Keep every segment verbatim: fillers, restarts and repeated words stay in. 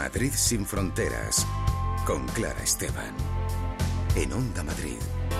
Madrid sin fronteras, con Clara Esteban, en Onda Madrid.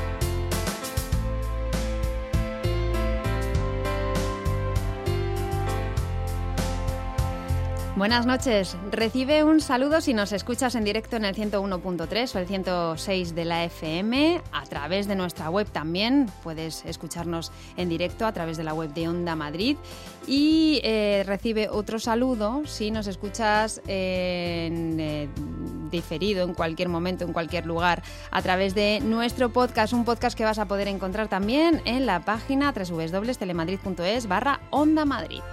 Buenas noches. Recibe un saludo si nos escuchas en directo en el ciento uno punto tres o el ciento seis de la F M. A través de nuestra web también puedes escucharnos en directo a través de la web de Onda Madrid. Y eh, recibe otro saludo si nos escuchas en eh, diferido en cualquier momento, en cualquier lugar, a través de nuestro podcast. Un podcast que vas a poder encontrar también en la página doble u doble u doble u punto telemadrid punto es barra Onda Madrid.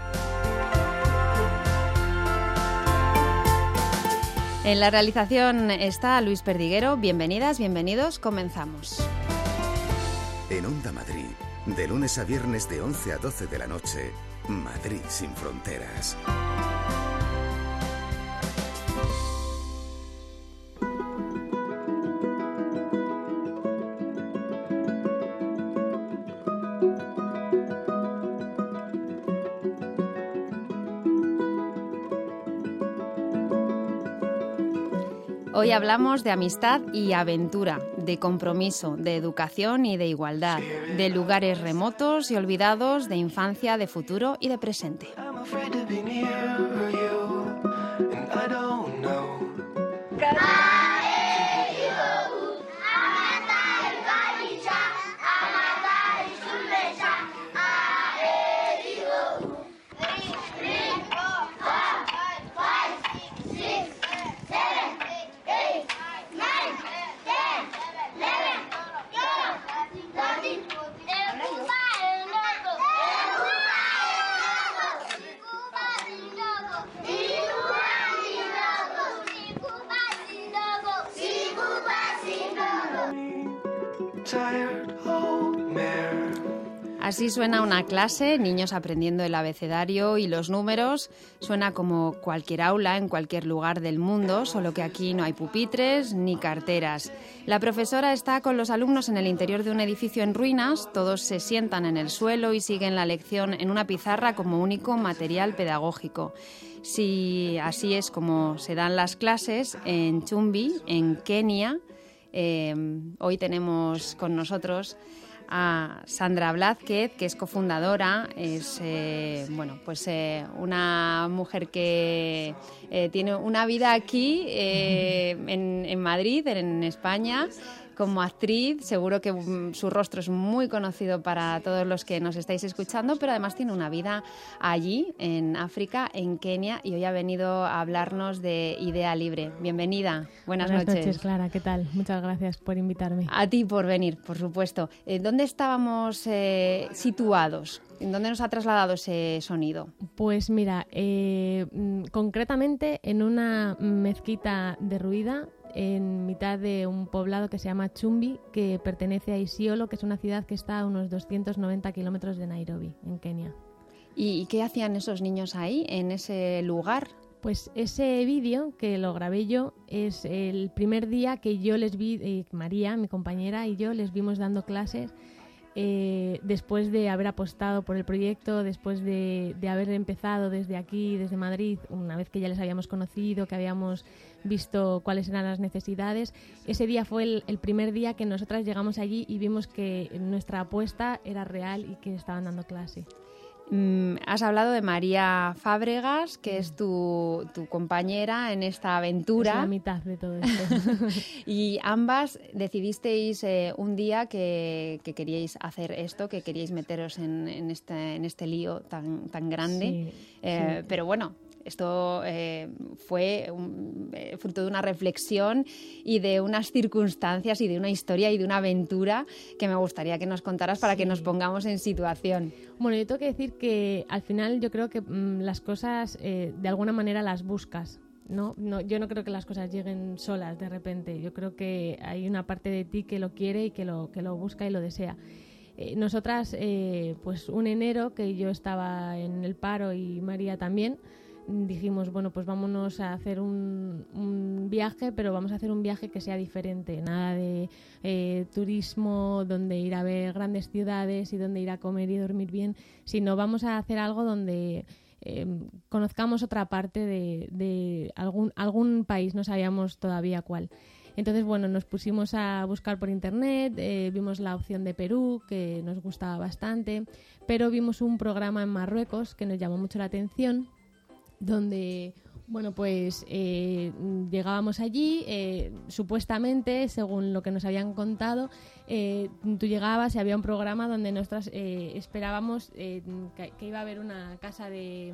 En la realización está Luis Perdiguero. Bienvenidas, bienvenidos. Comenzamos. En Onda Madrid, de lunes a viernes de once a doce de la noche, Madrid sin fronteras. Hoy hablamos de amistad y aventura, de compromiso, de educación y de igualdad, de lugares remotos y olvidados, de infancia, de futuro y de presente. Así suena una clase, niños aprendiendo el abecedario y los números. Suena como cualquier aula en cualquier lugar del mundo, solo que aquí no hay pupitres ni carteras. La profesora está con los alumnos en el interior de un edificio en ruinas. Todos se sientan en el suelo y siguen la lección en una pizarra como único material pedagógico. Si así es como se dan las clases en Chumbi, en Kenia. Eh, hoy tenemos con nosotros a Sandra Blázquez, que es cofundadora, es eh, bueno, pues eh, una mujer que eh, tiene una vida aquí eh, en, en Madrid, en España, como actriz. Seguro que um, su rostro es muy conocido para todos los que nos estáis escuchando, pero además tiene una vida allí, en África, en Kenia, y hoy ha venido a hablarnos de Idea Libre. Bienvenida, buenas, buenas noches. Buenas noches, Clara, ¿qué tal? Muchas gracias por invitarme. A ti por venir, por supuesto. Eh, ¿Dónde estábamos eh, situados? ¿En dónde nos ha trasladado ese sonido? Pues mira, eh, concretamente en una mezquita derruida en mitad de un poblado que se llama Chumbi, que pertenece a Isiolo, que es una ciudad que está a unos doscientos noventa kilómetros de Nairobi, en Kenia. ¿Y qué hacían esos niños ahí, en ese lugar? Pues ese vídeo, que lo grabé yo, es el primer día que yo les vi, eh, María, mi compañera, y yo les vimos dando clases. Eh, después de haber apostado por el proyecto, después de, de haber empezado desde aquí, desde Madrid, una vez que ya les habíamos conocido, que habíamos visto cuáles eran las necesidades, ese día fue el, el primer día que nosotras llegamos allí y vimos que nuestra apuesta era real y que estaban dando clase. Mm, has hablado de María Fábregas, que es tu, tu compañera en esta aventura. Es la mitad de todo esto. Y ambas decidisteis eh, un día que, que queríais hacer esto, que queríais meteros en, en, este, en este lío tan, tan grande. Sí, eh, sí. Pero bueno, esto eh, fue un, eh, fruto de una reflexión y de unas circunstancias y de una historia y de una aventura que me gustaría que nos contaras para sí. que nos pongamos en situación. Bueno, yo tengo que decir que al final yo creo que mmm, las cosas eh, de alguna manera las buscas. ¿No? No, yo no creo que las cosas lleguen solas de repente. Yo creo que hay una parte de ti que lo quiere y que lo, que lo busca y lo desea. Eh, nosotras, eh, pues un enero que yo estaba en el paro y María también, dijimos, bueno, pues vámonos a hacer un, un viaje, pero vamos a hacer un viaje que sea diferente. Nada de eh, turismo, donde ir a ver grandes ciudades y donde ir a comer y dormir bien, sino vamos a hacer algo donde eh, conozcamos otra parte de, de algún, algún país, no sabíamos todavía cuál. Entonces, bueno, nos pusimos a buscar por internet, eh, vimos la opción de Perú, que nos gustaba bastante, pero vimos un programa en Marruecos que nos llamó mucho la atención, donde, bueno, pues eh, llegábamos allí, eh, supuestamente, según lo que nos habían contado, eh, tú llegabas y había un programa donde nosotras eh, esperábamos eh, que, que iba a haber una casa de...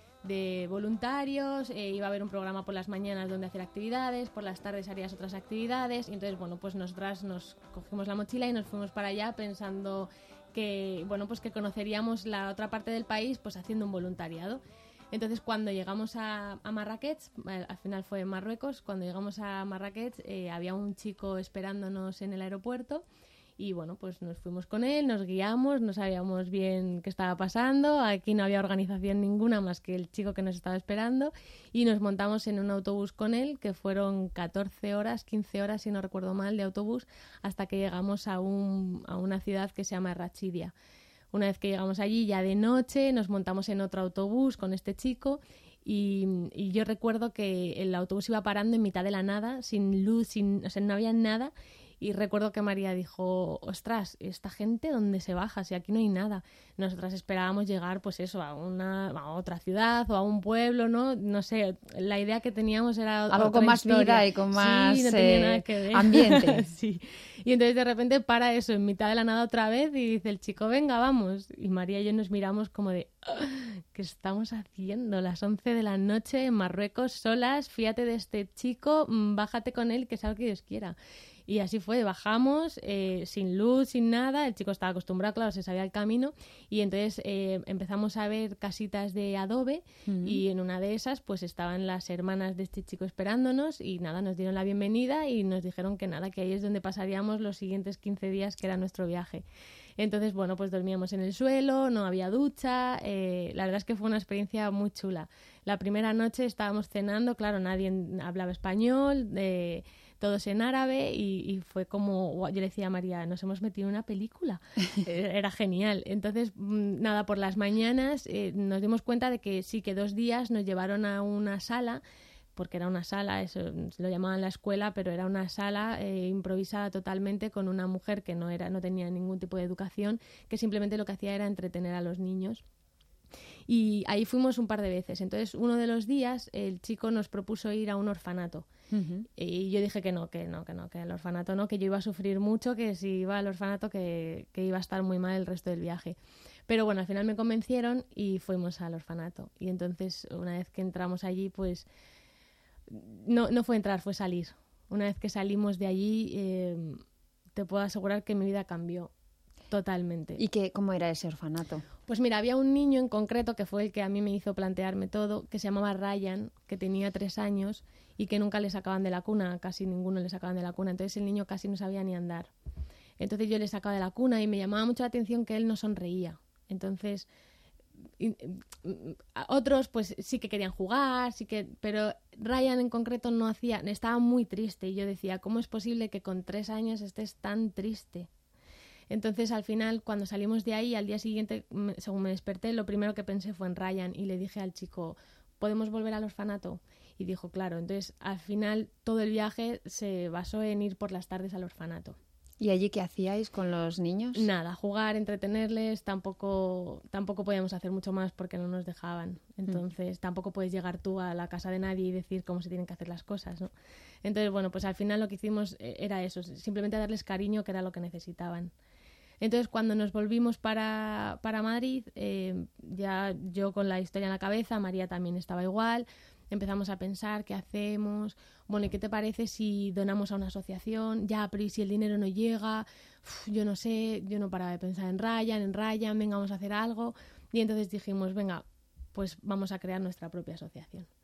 de voluntarios, eh, iba a haber un programa por las mañanas donde hacer actividades, por las tardes harías otras actividades, y entonces, bueno, pues nosotras nos cogimos la mochila y nos fuimos para allá pensando que, bueno, pues que conoceríamos la otra parte del país pues haciendo un voluntariado. Entonces, cuando llegamos a, a Marrakech, al final fue en Marruecos, cuando llegamos a Marrakech eh, había un chico esperándonos en el aeropuerto. Y bueno, pues nos fuimos con él, nos guiamos, no sabíamos bien qué estaba pasando, aquí no había organización ninguna más que el chico que nos estaba esperando, y nos montamos en un autobús con él, que fueron catorce horas, quince horas, si no recuerdo mal, de autobús, hasta que llegamos a, un, a una ciudad que se llama Rachidia. Una vez que llegamos allí, ya de noche, nos montamos en otro autobús con este chico, y, y yo recuerdo que el autobús iba parando en mitad de la nada, sin luz, sin, o sea, no había nada. Y recuerdo que María dijo, ostras, ¿esta gente dónde se baja? Si aquí no hay nada. Nosotras esperábamos llegar, pues eso, a una a otra ciudad o a un pueblo, ¿no? No sé, la idea que teníamos era algo otra con más historia. vida y con más sí, no tenía eh, nada que ver. ambiente. Sí. Y entonces de repente para eso, en mitad de la nada otra vez, y dice el chico, venga, vamos. Y María y yo nos miramos como de, ¿qué estamos haciendo? Las once de la noche en Marruecos, solas, fíjate de este chico, bájate con él, que sea lo que Dios quiera. Y así fue, bajamos eh, sin luz, sin nada, el chico estaba acostumbrado, claro, se sabía el camino, y entonces eh, empezamos a ver casitas de adobe, uh-huh. y en una de esas pues estaban las hermanas de este chico esperándonos, y nada, nos dieron la bienvenida y nos dijeron que nada, que ahí es donde pasaríamos los siguientes quince días, que era nuestro viaje. Entonces, bueno, pues dormíamos en el suelo, no había ducha, eh, la verdad es que fue una experiencia muy chula. La primera noche estábamos cenando, claro, nadie hablaba español, eh, todos en árabe, y, y fue como, yo le decía a María, nos hemos metido en una película, era genial. Entonces, nada, por las mañanas eh, nos dimos cuenta de que sí, que dos días nos llevaron a una sala, porque era una sala, eso lo llamaban la escuela, pero era una sala eh, improvisada totalmente, con una mujer que no era, no tenía ningún tipo de educación, que simplemente lo que hacía era entretener a los niños. Y ahí fuimos un par de veces. Entonces, uno de los días el chico nos propuso ir a un orfanato. Uh-huh. Y yo dije que no, que no, que no, que al orfanato no, que yo iba a sufrir mucho, que si iba al orfanato que, que iba a estar muy mal el resto del viaje. Pero bueno, al final me convencieron y fuimos al orfanato. Y entonces, una vez que entramos allí, pues no, no fue entrar, fue salir. Una vez que salimos de allí, eh, te puedo asegurar que mi vida cambió totalmente. ¿Y qué, cómo era ese orfanato? Pues mira, había un niño en concreto que fue el que a mí me hizo plantearme todo, que se llamaba Ryan, que tenía tres años y que nunca le sacaban de la cuna, casi ninguno le sacaban de la cuna. Entonces el niño casi no sabía ni andar. Entonces yo le sacaba de la cuna y me llamaba mucho la atención que él no sonreía. Entonces y, y, otros pues sí que querían jugar, sí que, pero Ryan en concreto no hacía, estaba muy triste, y yo decía, ¿cómo es posible que con tres años estés tan triste? Entonces, al final, cuando salimos de ahí, al día siguiente, según me desperté, lo primero que pensé fue en Ryan, y le dije al chico, ¿podemos volver al orfanato? Y dijo, claro. Entonces, al final, todo el viaje se basó en ir por las tardes al orfanato. ¿Y allí qué hacíais con los niños? Nada, jugar, entretenerles, tampoco tampoco podíamos hacer mucho más porque no nos dejaban. Entonces, mm. tampoco puedes llegar tú a la casa de nadie y decir cómo se tienen que hacer las cosas, ¿no? Entonces, bueno, pues al final lo que hicimos era eso, simplemente darles cariño, que era lo que necesitaban. Entonces, cuando nos volvimos para, para Madrid, eh, ya yo con la historia en la cabeza, María también estaba igual, empezamos a pensar, ¿qué hacemos? Bueno, ¿y qué te parece si donamos a una asociación? Ya, pero ¿y si el dinero no llega? Uf, yo no sé, yo no paraba de pensar en Ryan, en Ryan, venga, vamos a hacer algo. Y entonces dijimos, venga, pues vamos a crear nuestra propia asociación.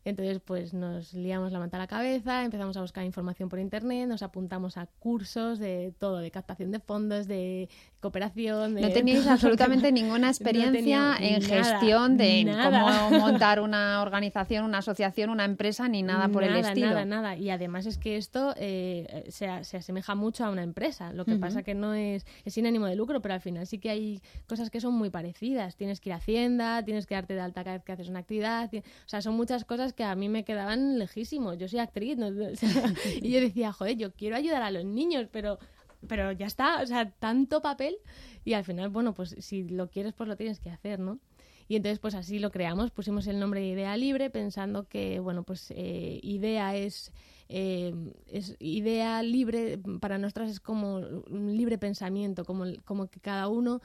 Entonces, pues nos liamos la manta a la cabeza, empezamos a buscar información por internet, nos apuntamos a cursos de todo, de captación de fondos, de cooperación. De... No teníais absolutamente ninguna experiencia no en nada, gestión de nada. Cómo montar una organización, una asociación, una empresa, ni nada por nada, el estilo. Nada, nada. Y además es que esto eh, se, se asemeja mucho a una empresa. Lo que uh-huh. pasa que no es, es sin ánimo de lucro, pero al final sí que hay cosas que son muy parecidas. Tienes que ir a Hacienda, tienes que darte de alta cada vez que haces una actividad. O sea, son muchas cosas que a mí me quedaban lejísimos. Yo soy actriz, ¿no? O sea, y yo decía, joder, yo quiero ayudar a los niños, pero, pero ya está, o sea, tanto papel. Y al final, bueno, pues si lo quieres, pues lo tienes que hacer, ¿no? Y entonces, pues así lo creamos, pusimos el nombre de Idea Libre, pensando que, bueno, pues eh, idea es, eh, es idea libre, para nosotras es como un libre pensamiento, como, como que cada uno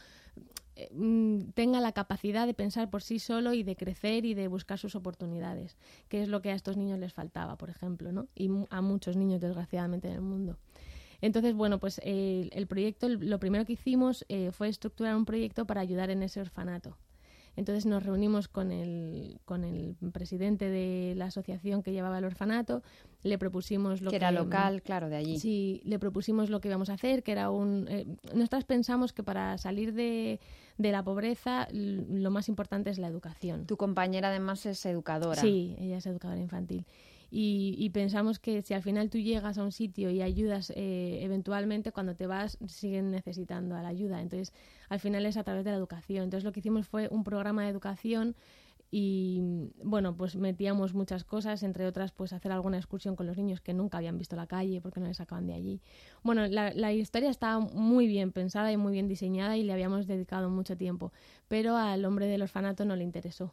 tenga la capacidad de pensar por sí solo y de crecer y de buscar sus oportunidades, que es lo que a estos niños les faltaba, por ejemplo, ¿no? Y a muchos niños, desgraciadamente, en el mundo. Entonces, bueno, pues eh, el proyecto, lo primero que hicimos eh, fue estructurar un proyecto para ayudar en ese orfanato. Entonces nos reunimos con el, con el presidente de la asociación que llevaba el orfanato, le propusimos lo que... Que era local, claro, de allí. Sí, le propusimos lo que íbamos a hacer, que era un... Eh, nosotras pensamos que para salir de, de la pobreza lo más importante es la educación. Tu compañera además es educadora. Sí, ella es educadora infantil. Y, y pensamos que si al final tú llegas a un sitio y ayudas, eh, eventualmente cuando te vas siguen necesitando a la ayuda. Entonces, al final es a través de la educación. Entonces, lo que hicimos fue un programa de educación y, bueno, pues metíamos muchas cosas, entre otras, pues hacer alguna excursión con los niños que nunca habían visto la calle porque no les sacaban de allí. Bueno, la, la historia estaba muy bien pensada y muy bien diseñada y le habíamos dedicado mucho tiempo, pero al hombre del orfanato no le interesó.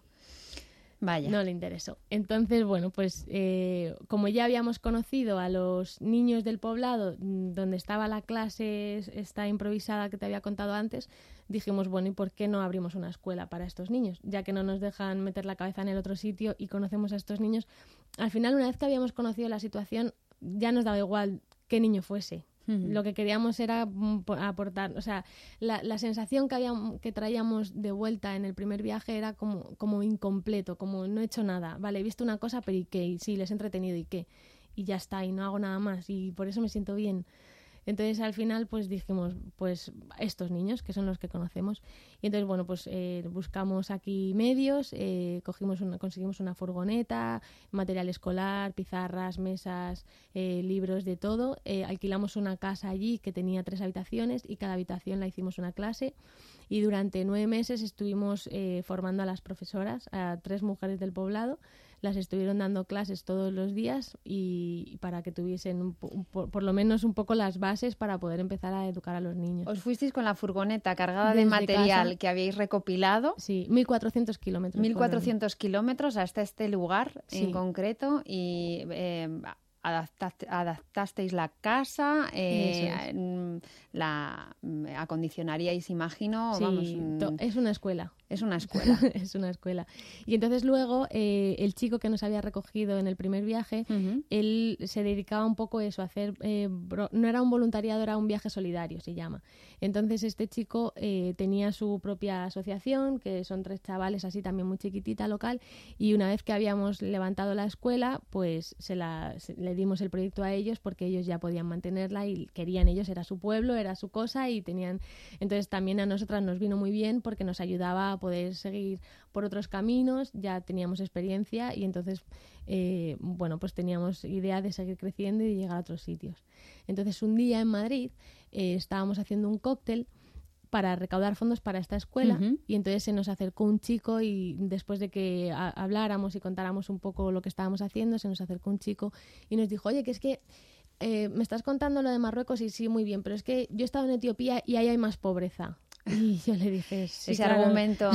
Vaya. No le interesó. Entonces, bueno, pues eh, como ya habíamos conocido a los niños del poblado donde estaba la clase esta improvisada que te había contado antes, dijimos, bueno, ¿y por qué no abrimos una escuela para estos niños? Ya que no nos dejan meter la cabeza en el otro sitio y conocemos a estos niños. Al final, una vez que habíamos conocido la situación, ya nos daba igual qué niño fuese. Uh-huh. Lo que queríamos era aportar, o sea, la, la sensación que, habíamos, que traíamos de vuelta en el primer viaje era como, como incompleto, como no he hecho nada. Vale, he visto una cosa, pero ¿y qué? Y sí, les he entretenido, ¿y qué? Y ya está, y no hago nada más, y por eso me siento bien. Entonces, al final, pues dijimos, pues estos niños, que son los que conocemos. Y entonces, bueno, pues eh, buscamos aquí medios, eh, cogimos una, conseguimos una furgoneta, material escolar, pizarras, mesas, eh, libros, de todo. Eh, alquilamos una casa allí que tenía tres habitaciones y cada habitación la hicimos una clase. Y durante nueve meses estuvimos eh, formando a las profesoras, a tres mujeres del poblado. Las estuvieron dando clases todos los días y, y para que tuviesen un, un, por, por lo menos un poco las bases para poder empezar a educar a los niños. Os fuisteis con la furgoneta cargada Desde de material casa, que habéis recopilado. Sí, mil cuatrocientos kilómetros. mil cuatrocientos kilómetros hasta este lugar sí. en concreto y... Eh, Adaptaste, adaptasteis la casa, eh, es. la acondicionaríais, imagino. Sí, vamos, to- es una escuela. Es una escuela. Es una escuela. Y entonces luego eh, el chico que nos había recogido en el primer viaje, uh-huh. él se dedicaba un poco a eso, a hacer, eh, bro- no era un voluntariado, era un viaje solidario, se llama. Entonces este chico eh, tenía su propia asociación, que son tres chavales así también muy chiquitita, local, y una vez que habíamos levantado la escuela, pues se la... Se, le dimos el proyecto a ellos porque ellos ya podían mantenerla y querían ellos, era su pueblo, era su cosa y tenían... Entonces también a nosotras nos vino muy bien porque nos ayudaba a poder seguir por otros caminos, ya teníamos experiencia y entonces, eh, bueno, pues teníamos idea de seguir creciendo y de llegar a otros sitios. Entonces un día en Madrid eh, estábamos haciendo un cóctel para recaudar fondos para esta escuela uh-huh. y entonces se nos acercó un chico y después de que a- habláramos y contáramos un poco lo que estábamos haciendo, se nos acercó un chico y nos dijo, oye, que es que eh, me estás contando lo de Marruecos y sí, muy bien, pero es que yo he estado en Etiopía y ahí hay más pobreza. Y yo le dije, sí, ese claro. argumento,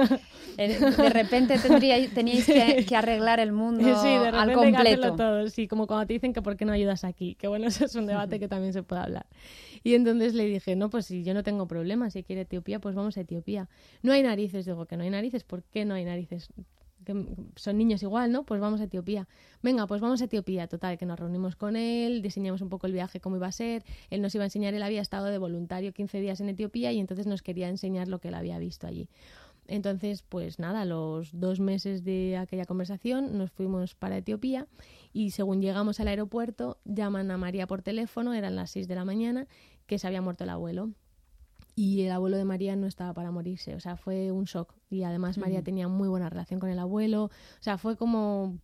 de repente tendríais, teníais que, que arreglar el mundo sí, de repente al completo. Hay que hacerlo todo, sí, como cuando te dicen que por qué no ayudas aquí, que bueno, eso es un debate que también se puede hablar. Y entonces le dije, no, pues si yo no tengo problema, si quiere Etiopía, pues vamos a Etiopía. No hay narices, digo, que no hay narices, ¿por qué no hay narices? Que son niños igual, ¿no? Pues vamos a Etiopía. Venga, pues vamos a Etiopía. Total, que nos reunimos con él, diseñamos un poco el viaje, cómo iba a ser. Él nos iba a enseñar, él había estado de voluntario quince días en Etiopía y entonces nos quería enseñar lo que él había visto allí. Entonces, pues nada, los dos meses de aquella conversación nos fuimos para Etiopía y según llegamos al aeropuerto llaman a María por teléfono, eran las seis de la mañana, que se había muerto el abuelo. Y el abuelo de María no estaba para morirse, o sea, fue un shock. Y además María mm. tenía muy buena relación con el abuelo, o sea, fue como...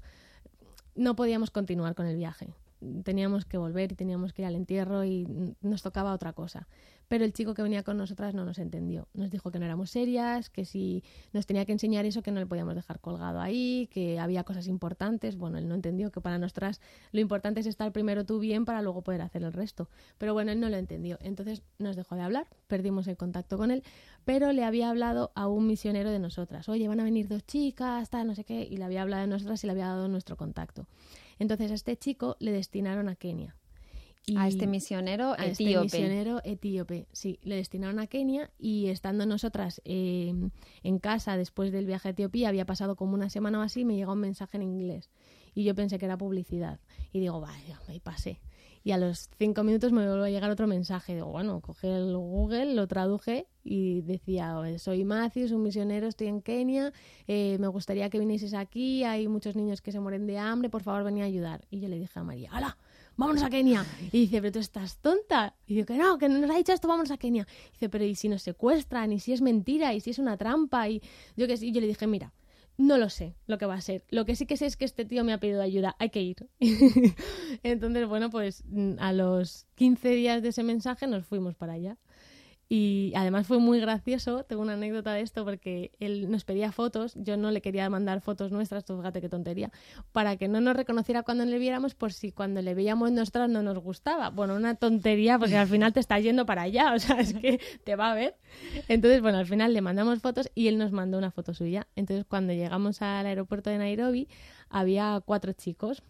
No podíamos continuar con el viaje. Teníamos que volver y teníamos que ir al entierro y nos tocaba otra cosa. Pero el chico que venía con nosotras no nos entendió. Nos dijo que no éramos serias, que si nos tenía que enseñar eso, que no le podíamos dejar colgado ahí, que había cosas importantes. Bueno, él no entendió que para nosotras lo importante es estar primero tú bien para luego poder hacer el resto. Pero bueno, él no lo entendió. Entonces nos dejó de hablar, perdimos el contacto con él, pero le había hablado a un misionero de nosotras. Oye, van a venir dos chicas, tal, no sé qué, y le había hablado de nosotras y le había dado nuestro contacto. Entonces a este chico le destinaron a Kenia. Y a este misionero a etíope. Este misionero etíope, sí. Le destinaron a Kenia y estando nosotras eh, en casa después del viaje a Etiopía, había pasado como una semana o así, me llegó un mensaje en inglés. Y yo pensé que era publicidad. Y digo, vaya, me pasé. Y a los cinco minutos me volvió a llegar otro mensaje. Digo, bueno, cogí el Google, lo traduje y decía, soy Matthews, un misionero, estoy en Kenia, eh, me gustaría que vinieses aquí, hay muchos niños que se mueren de hambre, por favor, ven a ayudar. Y yo le dije a María, ¡hala! ¡Vámonos a Kenia! Y dice, pero tú estás tonta. Y digo, que no, que no nos ha dicho esto, vámonos a Kenia. Y dice, pero ¿y si nos secuestran? ¿Y si es mentira? ¿Y si es una trampa? Y yo, que sí, yo le dije, mira, no lo sé lo que va a ser. Lo que sí que sé es que este tío me ha pedido ayuda. Hay que ir. Entonces, bueno, pues a los quince días de ese mensaje nos fuimos para allá. Y además fue muy gracioso, tengo una anécdota de esto, porque él nos pedía fotos, yo no le quería mandar fotos nuestras, tú fíjate qué tontería, para que no nos reconociera cuando le viéramos, por si cuando le veíamos nosotras no nos gustaba. Bueno, una tontería, porque al final te estás yendo para allá, o sea, es que te va a ver. Entonces, bueno, al final le mandamos fotos y él nos mandó una foto suya. Entonces, cuando llegamos al aeropuerto de Nairobi, había cuatro chicos,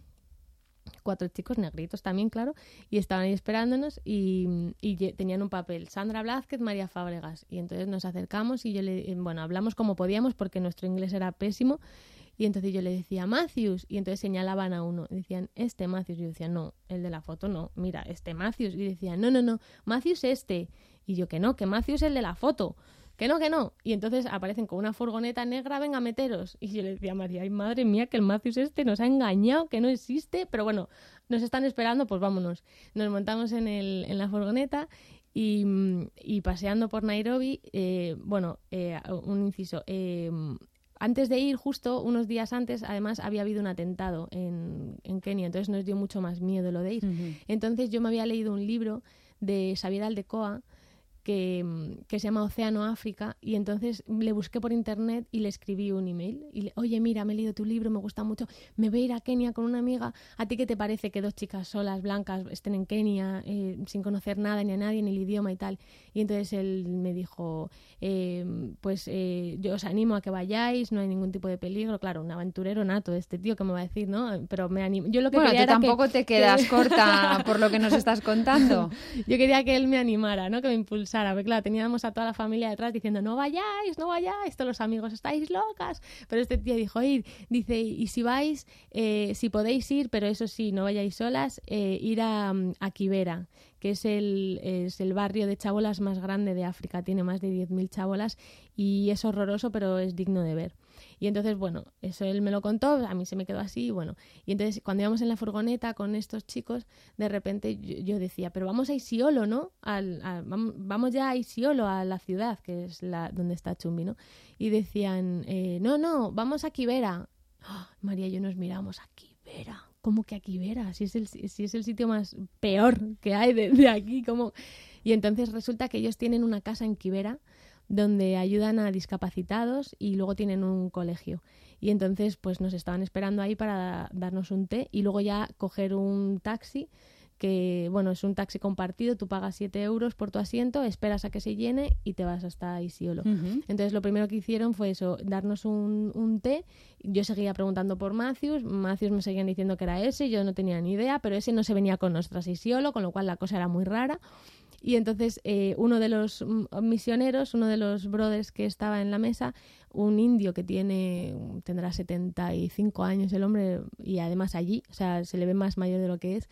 cuatro chicos negritos también, claro, y estaban ahí esperándonos y, y tenían un papel, Sandra Blázquez, María Fábregas, y entonces nos acercamos y yo le, bueno, hablamos como podíamos porque nuestro inglés era pésimo, y entonces yo le decía, Matthews, y entonces señalaban a uno, y decían, este Matthews, y yo decía, no, el de la foto no, mira, este Matthews, y decían, no, no, no, Matthews este, y yo que no, que Matthews es el de la foto, que no, que no. Y entonces aparecen con una furgoneta negra, venga, meteros. Y yo le decía a María, ay, madre mía, que el Matthews este nos ha engañado, que no existe. Pero bueno, nos están esperando, pues vámonos. Nos montamos en, el, en la furgoneta y, y paseando por Nairobi, eh, bueno, eh, un inciso, eh, antes de ir, justo unos días antes, además había habido un atentado en, en Kenia, entonces nos dio mucho más miedo lo de ir. Uh-huh. Entonces yo me había leído un libro de Xavier Aldecoa, Que, que se llama Océano África, y entonces le busqué por internet y le escribí un email y le, oye, mira, me he leído tu libro, me gusta mucho, me voy a ir a Kenia con una amiga, ¿a ti qué te parece que dos chicas solas, blancas, estén en Kenia eh, sin conocer nada ni a nadie, ni el idioma y tal? Y entonces él me dijo, eh, pues eh, yo os animo a que vayáis, no hay ningún tipo de peligro. Claro, un aventurero nato este tío, que me va a decir, ¿no? Pero me animo. Yo lo que bueno, quería tú era tampoco que, te quedas que... corta por lo que nos estás contando. Yo quería que él me animara, ¿no? Que me impulsara. Porque claro, teníamos a toda la familia detrás diciendo, no vayáis, no vayáis, todos los amigos, estáis locas. Pero este tío dijo, ir, dice, y si vais, eh, si podéis ir, pero eso sí, no vayáis solas, eh, ir a, a Kibera, que es el, es el barrio de chabolas más grande de África, tiene más de diez mil chabolas y es horroroso, pero es digno de ver. Y entonces, bueno, eso él me lo contó, a mí se me quedó así, y bueno. Y entonces, cuando íbamos en la furgoneta con estos chicos, de repente yo, yo decía, pero vamos a Isiolo, ¿no? Al, a, vamos ya a Isiolo, a la ciudad, que es la donde está Chumbi, ¿no? Y decían, eh, no, no, vamos a Kibera. Oh, María y yo nos miramos, a Kibera. ¿Cómo que a Kibera? Si es el, si es el sitio más peor que hay de, de aquí. ¿Cómo? Y entonces resulta que ellos tienen una casa en Kibera donde ayudan a discapacitados y luego tienen un colegio. Y entonces pues nos estaban esperando ahí para darnos un té y luego ya coger un taxi, que bueno, es un taxi compartido, tú pagas siete euros por tu asiento, esperas a que se llene y te vas hasta Isiolo. Uh-huh. Entonces lo primero que hicieron fue eso, darnos un, un té. Yo seguía preguntando por Matthews, Matthews me seguían diciendo que era ese, yo no tenía ni idea, pero ese no se venía con nosotras a Isiolo, con lo cual la cosa era muy rara. Y entonces eh, uno de los misioneros, uno de los brothers que estaba en la mesa, un indio que tiene tendrá setenta y cinco años el hombre, y además allí, o sea, se le ve más mayor de lo que es,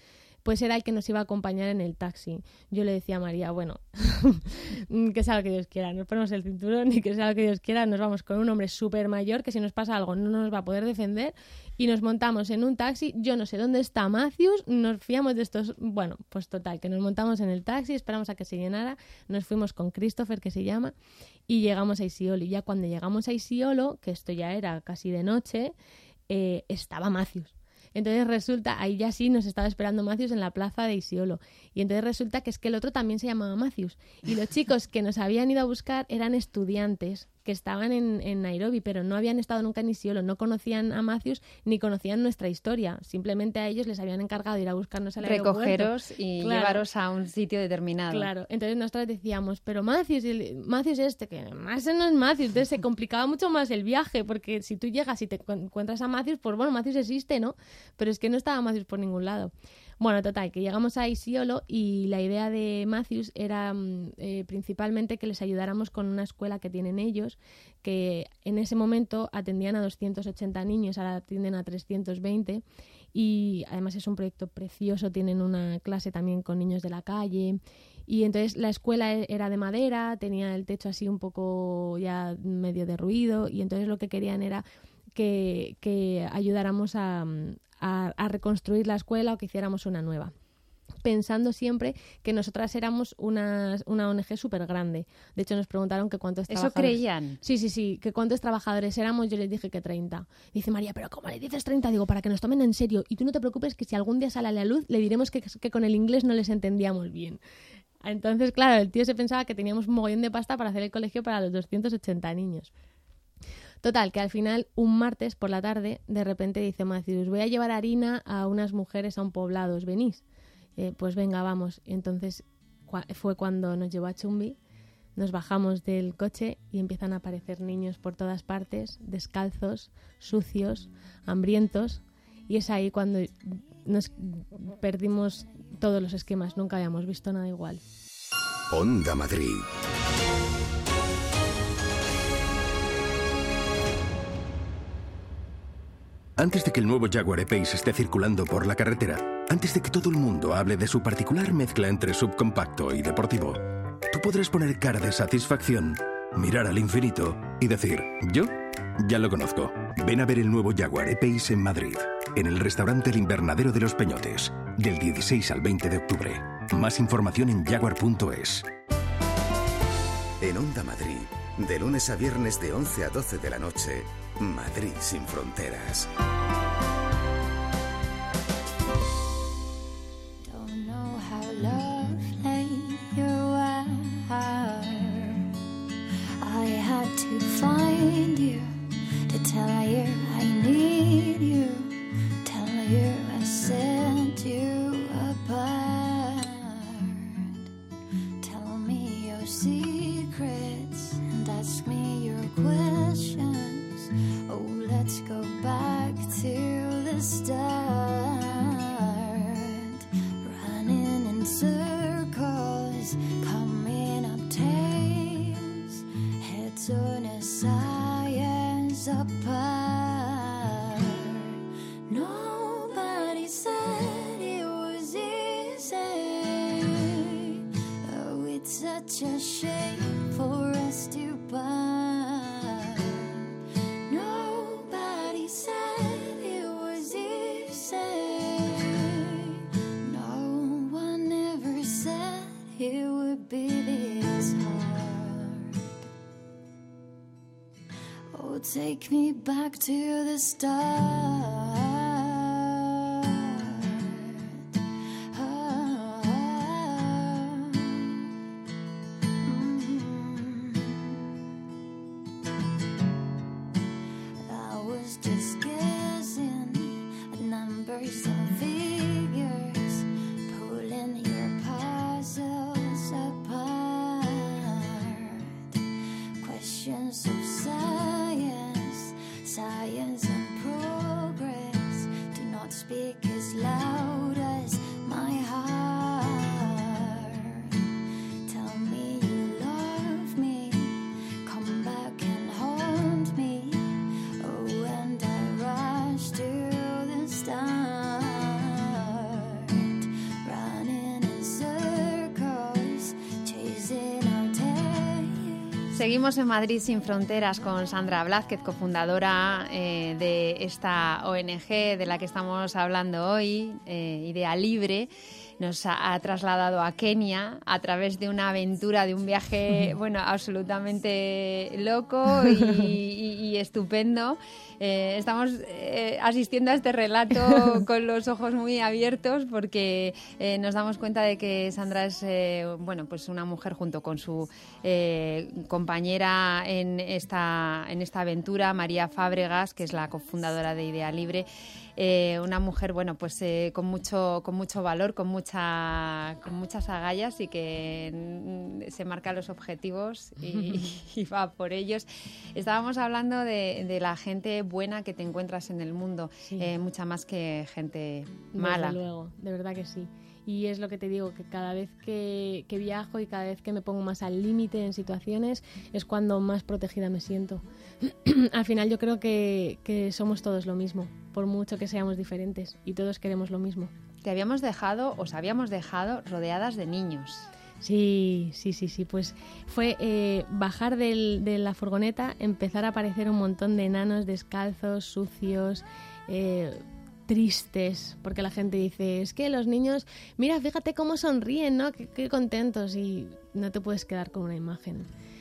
pues era el que nos iba a acompañar en el taxi. Yo le decía a María, bueno, que sea lo que Dios quiera, nos ponemos el cinturón y que sea lo que Dios quiera, nos vamos con un hombre súper mayor que si nos pasa algo no nos va a poder defender, y nos montamos en un taxi. Yo no sé dónde está Matthews, nos fiamos de estos... Bueno, pues total, que nos montamos en el taxi, esperamos a que se llenara, nos fuimos con Christopher, que se llama, y llegamos a Isiolo. Y ya cuando llegamos a Isiolo, que esto ya era casi de noche, eh, estaba Matthews. Entonces resulta, ahí ya sí nos estaba esperando Matthews en la plaza de Isiolo. Y entonces resulta que es que el otro también se llamaba Matthews. Y los chicos que nos habían ido a buscar eran estudiantes que estaban en, en Nairobi, pero no habían estado nunca en Isiolo, no conocían a Matthews ni conocían nuestra historia. Simplemente a ellos les habían encargado de ir a buscarnos al aeropuerto. Recogeros y claro, llevaros a un sitio determinado. Claro, entonces nosotros decíamos, pero Matthews, Matthews este, que más no es Matthews. Entonces se complicaba mucho más el viaje, porque si tú llegas y te encuentras a Matthews, pues bueno, Matthews existe, ¿no? Pero es que no estaba Matthews por ningún lado. Bueno, total, que llegamos a Isiolo y la idea de Matthews era eh, principalmente que les ayudáramos con una escuela que tienen ellos, que en ese momento atendían a doscientos ochenta niños, ahora atienden a trescientos veinte, y además es un proyecto precioso, tienen una clase también con niños de la calle. Y entonces la escuela era de madera, tenía el techo así un poco ya medio derruido, y entonces lo que querían era que, que ayudáramos a... A, a reconstruir la escuela o que hiciéramos una nueva, pensando siempre que nosotras éramos una, una O N Ge súper grande. De hecho nos preguntaron que cuántos ¿Eso trabajadores... creían? Sí, sí, sí, que cuántos trabajadores éramos. Yo les dije que treinta. Dice María, ¿pero cómo le dices treinta? Digo, para que nos tomen en serio, y tú no te preocupes que si algún día sale a la luz le diremos que, que con el inglés no les entendíamos bien. Entonces, claro, el tío se pensaba que teníamos un mogollón de pasta para hacer el colegio para los doscientos ochenta niños. Total, que al final, un martes por la tarde, de repente dice Matthews, voy a llevar harina a unas mujeres a un poblado, ¿os venís? Eh, pues venga, vamos. Entonces cu- fue cuando nos llevó a Chumbi, nos bajamos del coche y empiezan a aparecer niños por todas partes, descalzos, sucios, hambrientos, y es ahí cuando nos perdimos todos los esquemas, nunca habíamos visto nada igual. Onda Madrid. Antes de que el nuevo Jaguar E-Pace esté circulando por la carretera, antes de que todo el mundo hable de su particular mezcla entre subcompacto y deportivo, tú podrás poner cara de satisfacción, mirar al infinito y decir, yo ya lo conozco. Ven a ver el nuevo Jaguar E-Pace en Madrid, en el restaurante El Invernadero de los Peñotes, del dieciséis al veinte de octubre. Más información en jaguar punto es. En Onda Madrid, de lunes a viernes de once a doce de la noche, Madrid sin fronteras. Don't know how lovely you are. I had to find you to tell you I need you, tell you I sent you apart. Tell me your secrets and ask me your questions. Oh, let's go back to the start. Running in circles, coming up tails, heads on a science apart. Nobody said it was easy. Oh, it's such a shame for us to part. It would be this hard. Oh, take me back to the start. Ah, mm-hmm. I was just guessing at numbers and figures, pulling your puzzles apart. Questions of science, science and progress do not speak as loud as my heart. Tell me you love me, come back and haunt me. Oh, and I rush to the start. Seguimos en Madrid sin fronteras con Sandra Blázquez, cofundadora eh, de esta O N G de la que estamos hablando hoy, eh, Idea Libre. Nos ha, ha trasladado a Kenia a través de una aventura, de un viaje, bueno, absolutamente loco y, y, y estupendo. Eh, estamos eh, asistiendo a este relato con los ojos muy abiertos porque eh, nos damos cuenta de que Sandra es, eh, bueno, pues una mujer junto con su eh, compañera en esta, en esta aventura, María Fábregas, que es la cofundadora de Idea Libre. Eh, una mujer, bueno, pues eh, con mucho con mucho valor, con mucha con muchas agallas y que mm, se marca los objetivos y, y va por ellos. Estábamos hablando de, de la gente buena que te encuentras en el mundo, sí. eh, mucha más que gente mala. Desde luego, de verdad que sí. Y es lo que te digo, que cada vez que, que viajo y cada vez que me pongo más al límite en situaciones es cuando más protegida me siento. Al final yo creo que, que somos todos lo mismo, por mucho que seamos diferentes, y todos queremos lo mismo. Te habíamos dejado, os habíamos dejado rodeadas de niños. Sí, sí, sí, sí, pues fue eh, bajar del, de la furgoneta, empezar a aparecer un montón de enanos descalzos, sucios, eh, tristes, porque la gente dice, es que los niños, mira, fíjate cómo sonríen, ¿no? Qué, qué contentos, y no te puedes quedar con una imagen.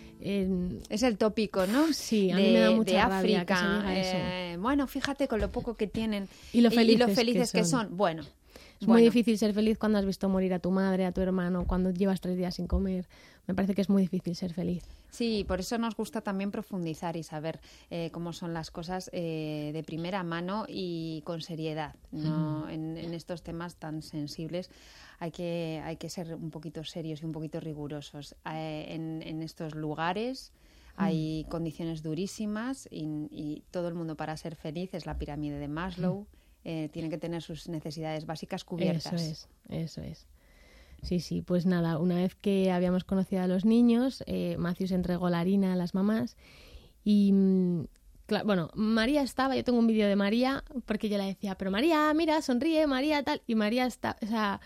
Eh, es el tópico, ¿no? Sí, a de, mí me da mucha de rabia África. que se diga eh, eso. Bueno, fíjate con lo poco que tienen y lo felices, y, y lo felices que, que son. son. Bueno, es bueno. muy difícil ser feliz cuando has visto morir a tu madre, a tu hermano, cuando llevas tres días sin comer. Me parece que es muy difícil ser feliz. Sí, por eso nos gusta también profundizar y saber eh, cómo son las cosas eh, de primera mano y con seriedad, ¿no? Mm. En, en estos temas tan sensibles hay que, hay que ser un poquito serios y un poquito rigurosos. Eh, en, en estos lugares hay mm. condiciones durísimas y, y todo el mundo, para ser feliz, es la pirámide de Maslow. Mm. Eh, tiene que tener sus necesidades básicas cubiertas. Eso es, eso es. Sí, sí, pues nada, una vez que habíamos conocido a los niños, eh, Matthews entregó la harina a las mamás y, claro, bueno, María estaba, yo tengo un vídeo de María, porque yo le decía, pero María, mira, sonríe, María, tal, y María está, o sea,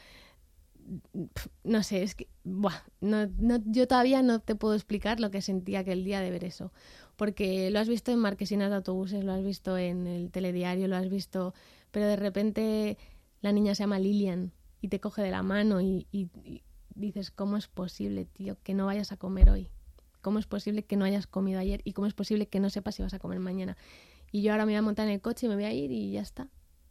no sé, es que, buah, no, no, yo todavía no te puedo explicar lo que sentí aquel día de ver eso, porque lo has visto en marquesinas de autobuses, lo has visto en el telediario, lo has visto, pero de repente la niña se llama Lilian y te coge de la mano y, y, y dices, ¿cómo es posible, tío, que no vayas a comer hoy? ¿Cómo es posible que no hayas comido ayer? ¿Y cómo es posible que no sepas si vas a comer mañana? Y yo ahora me voy a montar en el coche y me voy a ir y ya está.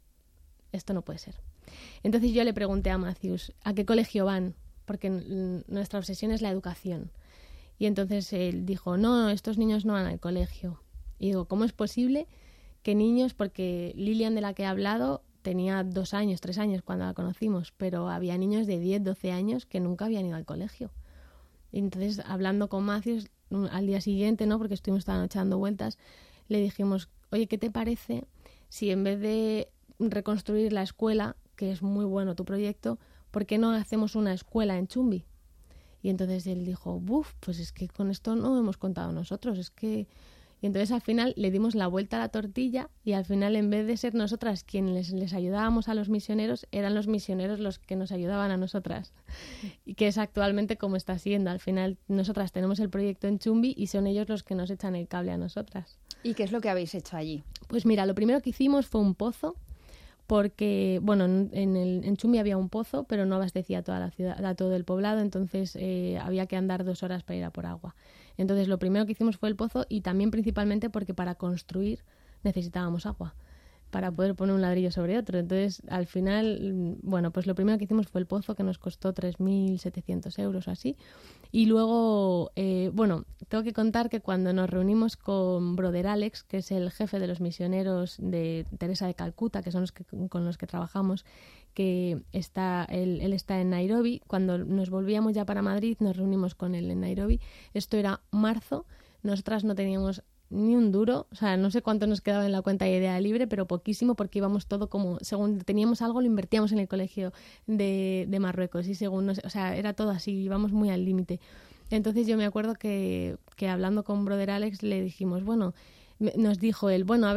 Esto no puede ser. Entonces yo le pregunté a Matthews, ¿a qué colegio van? Porque n- nuestra obsesión es la educación. Y entonces él dijo, no, estos niños no van al colegio. Y digo, ¿cómo es posible que niños, porque Lilian, de la que he hablado, tenía dos años, tres años cuando la conocimos, pero había niños de diez, doce años que nunca habían ido al colegio. Y entonces, hablando con Matthews, al día siguiente, ¿no? Porque estuvimos toda la noche dando vueltas, le dijimos, oye, ¿qué te parece si en vez de reconstruir la escuela, que es muy bueno tu proyecto, ¿por qué no hacemos una escuela en Chumbi? Y entonces él dijo, buf, pues es que con esto no hemos contado nosotros, es que... Y entonces al final le dimos la vuelta a la tortilla y al final, en vez de ser nosotras quienes les, les ayudábamos a los misioneros, eran los misioneros los que nos ayudaban a nosotras. Y que es actualmente como está siendo. Al final nosotras tenemos el proyecto en Chumbi y son ellos los que nos echan el cable a nosotras. ¿Y qué es lo que habéis hecho allí? Pues mira, lo primero que hicimos fue un pozo, porque, bueno, en, en, el, en Chumbi había un pozo, pero no abastecía a toda la ciudad, a todo el poblado, entonces eh, había que andar dos horas para ir a por agua. Entonces lo primero que hicimos fue el pozo, y también principalmente porque para construir necesitábamos agua para poder poner un ladrillo sobre otro. Entonces al final, bueno, pues lo primero que hicimos fue el pozo, que nos costó tres mil setecientos euros o así. Y luego, eh, bueno, tengo que contar que cuando nos reunimos con Brother Alex, que es el jefe de los misioneros de Teresa de Calcuta, que son los que, con los que trabajamos, que está él, él está en Nairobi, cuando nos volvíamos ya para Madrid nos reunimos con él en Nairobi. Esto era marzo, nosotras no teníamos ni un duro, o sea, no sé cuánto nos quedaba en la cuenta de Idea Libre, pero poquísimo, porque íbamos todo como, según teníamos algo, lo invertíamos en el colegio de, de Marruecos, y según, no sé, o sea, era todo así, íbamos muy al límite. Entonces yo me acuerdo que, que hablando con Brother Alex le dijimos, bueno, nos dijo él, bueno, a ver,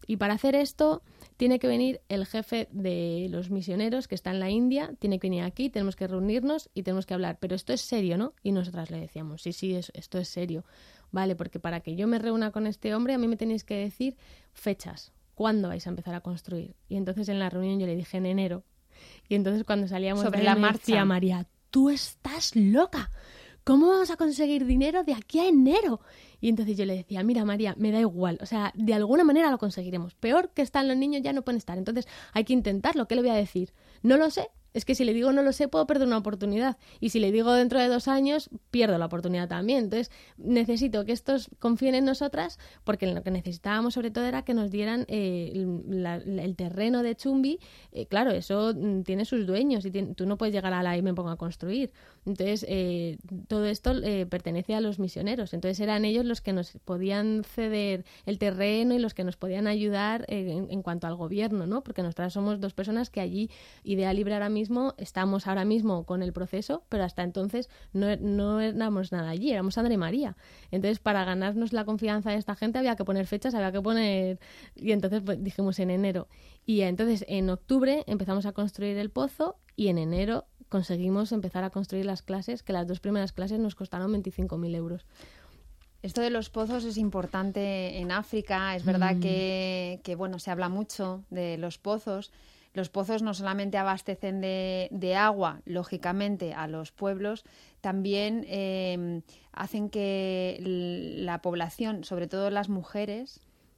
Y para hacer esto tiene que venir el jefe de los misioneros que está en la India, tiene que venir aquí, tenemos que reunirnos y tenemos que hablar. Pero esto es serio, ¿no? Y nosotras le decíamos, sí, sí, es, esto es serio. Vale, porque para que yo me reúna con este hombre a mí me tenéis que decir fechas. ¿Cuándo vais a empezar a construir? Y entonces en la reunión yo le dije en enero. Y entonces cuando salíamos sobre de ahí la me marcha, decía María, tú estás loca. ¿Cómo vamos a conseguir dinero de aquí a enero? Y entonces yo le decía, mira María, me da igual, o sea, de alguna manera lo conseguiremos. Peor que están los niños ya no pueden estar, entonces hay que intentarlo. ¿Qué le voy a decir? No lo sé. Es que si le digo no lo sé, puedo perder una oportunidad. Y si le digo dentro de dos años, pierdo la oportunidad también. Entonces, necesito que estos confíen en nosotras, porque lo que necesitábamos sobre todo era que nos dieran eh, la, la, el terreno de Chumbi. Eh, claro, eso mm, tiene sus dueños y tiene, tú no puedes llegar a la y me pongo a construir. Entonces, eh, todo esto eh, pertenece a los misioneros. Entonces, eran ellos los que nos podían ceder el terreno y los que nos podían ayudar eh, en, en cuanto al gobierno, ¿no? Porque nosotras somos dos personas que allí, Idea Libre ahora mismo, estamos ahora mismo con el proceso, pero hasta entonces no, no éramos nada allí, éramos Sandra y María. Entonces, para ganarnos la confianza de esta gente había que poner fechas, había que poner... Y entonces pues, dijimos en enero. Y entonces en octubre empezamos a construir el pozo y en enero conseguimos empezar a construir las clases, que las dos primeras clases nos costaron veinticinco mil euros. Esto de los pozos es importante en África. Es verdad mm. que, que bueno, se habla mucho de los pozos. Los pozos no solamente abastecen de, de agua, lógicamente, a los pueblos, también eh, hacen que la población, sobre todo las mujeres,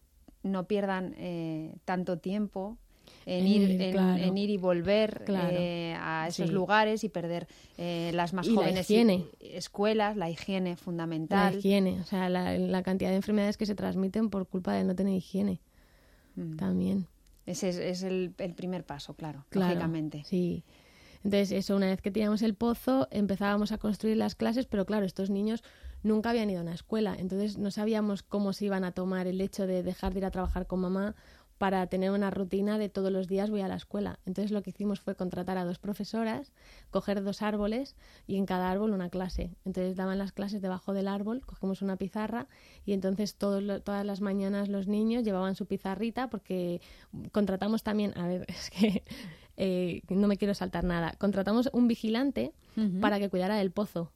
no pierdan eh, tanto tiempo en ir, en, claro. en ir y volver claro. eh, a esos sí. lugares y perder eh, las más y jóvenes la higiene. escuelas, la higiene fundamental. La higiene, o sea, la, la cantidad de enfermedades que se transmiten por culpa de no tener higiene mm. también. Ese es, es el, el primer paso, claro, claro, lógicamente. Sí. Entonces, eso, una vez que teníamos el pozo, empezábamos a construir las clases, pero claro, estos niños nunca habían ido a una escuela, entonces no sabíamos cómo se iban a tomar el hecho de dejar de ir a trabajar con mamá para tener una rutina de todos los días voy a la escuela. Entonces lo que hicimos fue contratar a dos profesoras, coger dos árboles y en cada árbol una clase. Entonces daban las clases debajo del árbol, cogemos una pizarra y entonces todos, todas las mañanas los niños llevaban su pizarrita porque contratamos también, a ver, es que eh, no me quiero saltar nada, contratamos un vigilante uh-huh. para que cuidara del pozo.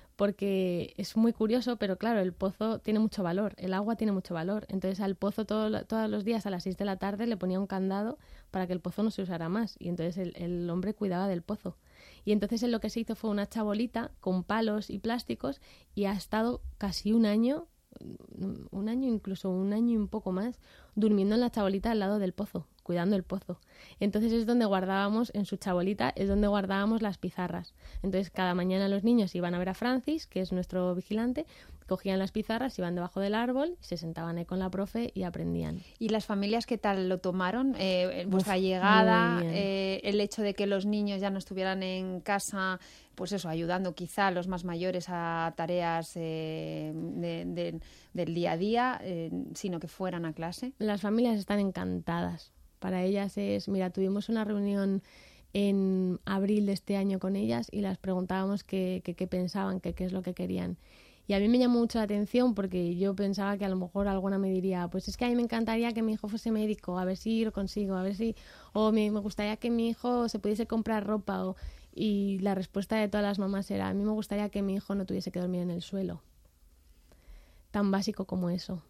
Porque es muy curioso, pero claro, el pozo tiene mucho valor, el agua tiene mucho valor. Entonces al pozo todo, todos los días a las seis de la tarde le ponía un candado para que el pozo no se usara más. Y entonces el, el hombre cuidaba del pozo. Y entonces lo que se hizo fue una chabolita con palos y plásticos y ha estado casi un año, un año incluso un año y un poco más, durmiendo en la chabolita al lado del pozo, cuidando el pozo. Entonces es donde guardábamos, en su chabolita, es donde guardábamos las pizarras. Entonces cada mañana los niños iban a ver a Francis, que es nuestro vigilante, cogían las pizarras, iban debajo del árbol, se sentaban ahí con la profe y aprendían. ¿Y las familias qué tal lo tomaron? Eh, vuestra Uf, llegada, eh, el hecho de que los niños ya no estuvieran en casa, pues eso, ayudando quizá a los más mayores a tareas eh, de, de, del día a día, eh, sino que fueran a clase. Las familias están encantadas. Para ellas es, mira, tuvimos una reunión en abril de este año con ellas y las preguntábamos qué, qué, qué pensaban, qué, qué es lo que querían. Y a mí me llamó mucho la atención porque yo pensaba que a lo mejor alguna me diría, pues es que a mí me encantaría que mi hijo fuese médico, a ver si lo consigo, a ver si... O me, me gustaría que mi hijo se pudiese comprar ropa. O, y la respuesta de todas las mamás era, a mí me gustaría que mi hijo no tuviese que dormir en el suelo. Tan básico como eso.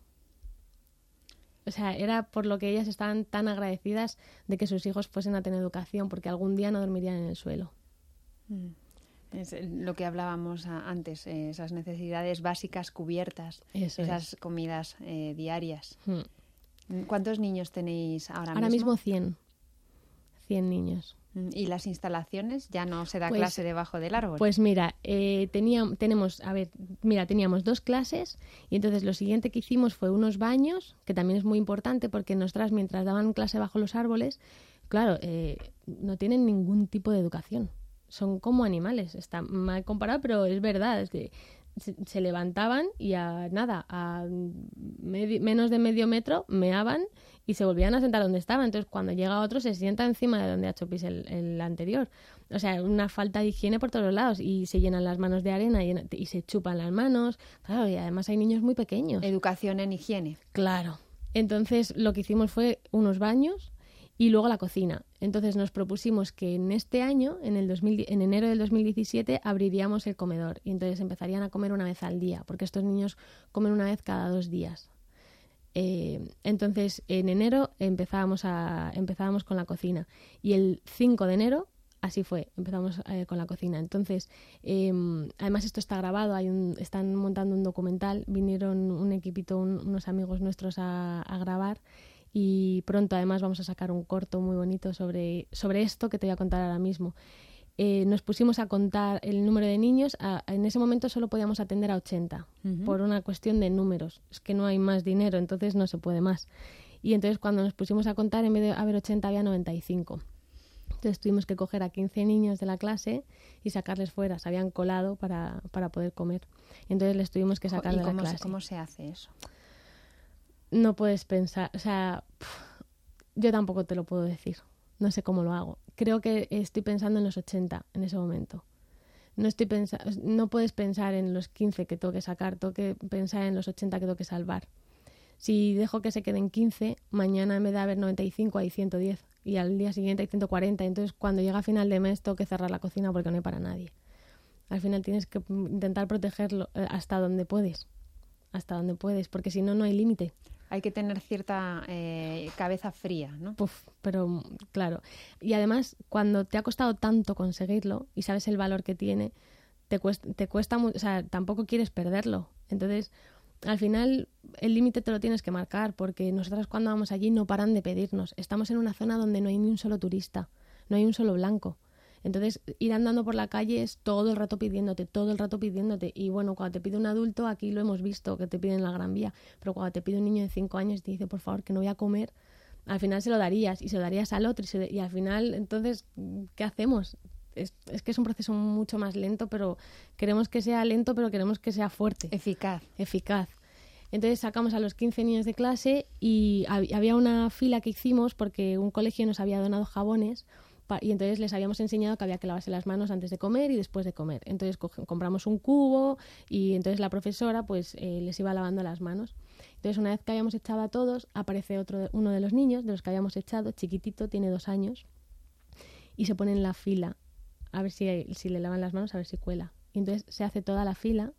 O sea, era por lo que ellas estaban tan agradecidas de que sus hijos fuesen a tener educación, porque algún día no dormirían en el suelo. Mm. Es lo que hablábamos antes, eh, esas necesidades básicas cubiertas, Eso esas es. comidas eh, diarias. Mm. ¿Cuántos niños tenéis ahora, ahora mismo? Ahora mismo cien. cien niños. ¿Y las instalaciones? ¿Ya no se da pues, clase debajo del árbol? Pues mira, eh, teníamos, tenemos, a ver, mira, teníamos dos clases y entonces lo siguiente que hicimos fue unos baños, que también es muy importante porque nosotras mientras daban clase bajo los árboles, claro, eh, no tienen ningún tipo de educación. Son como animales, está mal comparado, pero es verdad, es que se, se levantaban y a nada, a medio, menos de medio metro meaban y se volvían a sentar donde estaban. Entonces cuando llega otro se sienta encima de donde ha hecho pis el, el anterior. O sea, una falta de higiene por todos lados y se llenan las manos de arena y, y se chupan las manos. Claro, y además hay niños muy pequeños. Educación en higiene. Claro. Entonces lo que hicimos fue unos baños y luego la cocina. Entonces nos propusimos que en este año, en, el dos mil, en enero del dos mil diecisiete, abriríamos el comedor. Y entonces empezarían a comer una vez al día, porque estos niños comen una vez cada dos días. Eh, entonces en enero empezábamos, a, empezábamos con la cocina. Y el cinco de enero, así fue, empezamos eh, con la cocina. Entonces, eh, además esto está grabado, hay un, están montando un documental, vinieron un equipito, un, unos amigos nuestros a, a grabar. Y pronto además vamos a sacar un corto muy bonito sobre, sobre esto que te voy a contar ahora mismo. Eh, nos pusimos a contar el número de niños. A, en ese momento solo podíamos atender a ochenta, uh-huh. por una cuestión de números. Es que no hay más dinero, entonces no se puede más. Y entonces cuando nos pusimos a contar, en vez de haber ochenta había noventa y cinco. Entonces tuvimos que coger a quince niños de la clase y sacarles fuera. Se habían colado para, para poder comer. Entonces les tuvimos que sacar ¿Y de la cómo clase. Se, ¿Cómo se hace eso? No puedes pensar, o sea, pff, yo tampoco te lo puedo decir, no sé cómo lo hago. Creo que estoy pensando en los ochenta en ese momento. No estoy pensa- no puedes pensar en los quince que tengo que sacar, tengo que pensar en los ochenta que tengo que salvar. Si dejo que se queden quince, mañana en vez de haber noventa y cinco hay ciento diez y al día siguiente hay ciento cuarenta. Entonces cuando llega a final de mes tengo que cerrar la cocina porque no hay para nadie. Al final tienes que intentar protegerlo hasta donde puedes, hasta donde puedes, porque si no, no hay límite. Hay que tener cierta eh, cabeza fría, ¿no? Puf, pero claro. Y además, cuando te ha costado tanto conseguirlo y sabes el valor que tiene, te cuesta, te cuesta mucho, o sea, tampoco quieres perderlo. Entonces, al final, el límite te lo tienes que marcar, porque nosotras cuando vamos allí no paran de pedirnos. Estamos en una zona donde no hay ni un solo turista, no hay un solo blanco. Entonces, ir andando por la calle es todo el rato pidiéndote, todo el rato pidiéndote. Y bueno, cuando te pide un adulto, aquí lo hemos visto, que te piden la Gran Vía. Pero cuando te pide un niño de cinco años y te dice, por favor, que no voy a comer, al final se lo darías y se lo darías al otro. Y, se, y al final, entonces, ¿qué hacemos? Es, es que es un proceso mucho más lento, pero queremos que sea lento, pero queremos que sea fuerte. Eficaz. Eficaz. Entonces sacamos a los quince niños de clase y hab- había una fila que hicimos porque un colegio nos había donado jabones. Y entonces les habíamos enseñado que había que lavarse las manos antes de comer y después de comer. Entonces co- compramos un cubo y entonces la profesora pues eh, les iba lavando las manos. Entonces una vez que habíamos echado a todos, aparece otro de, uno de los niños de los que habíamos echado, chiquitito, tiene dos años, y se pone en la fila a ver si, si le lavan las manos, a ver si cuela. Y entonces se hace toda la fila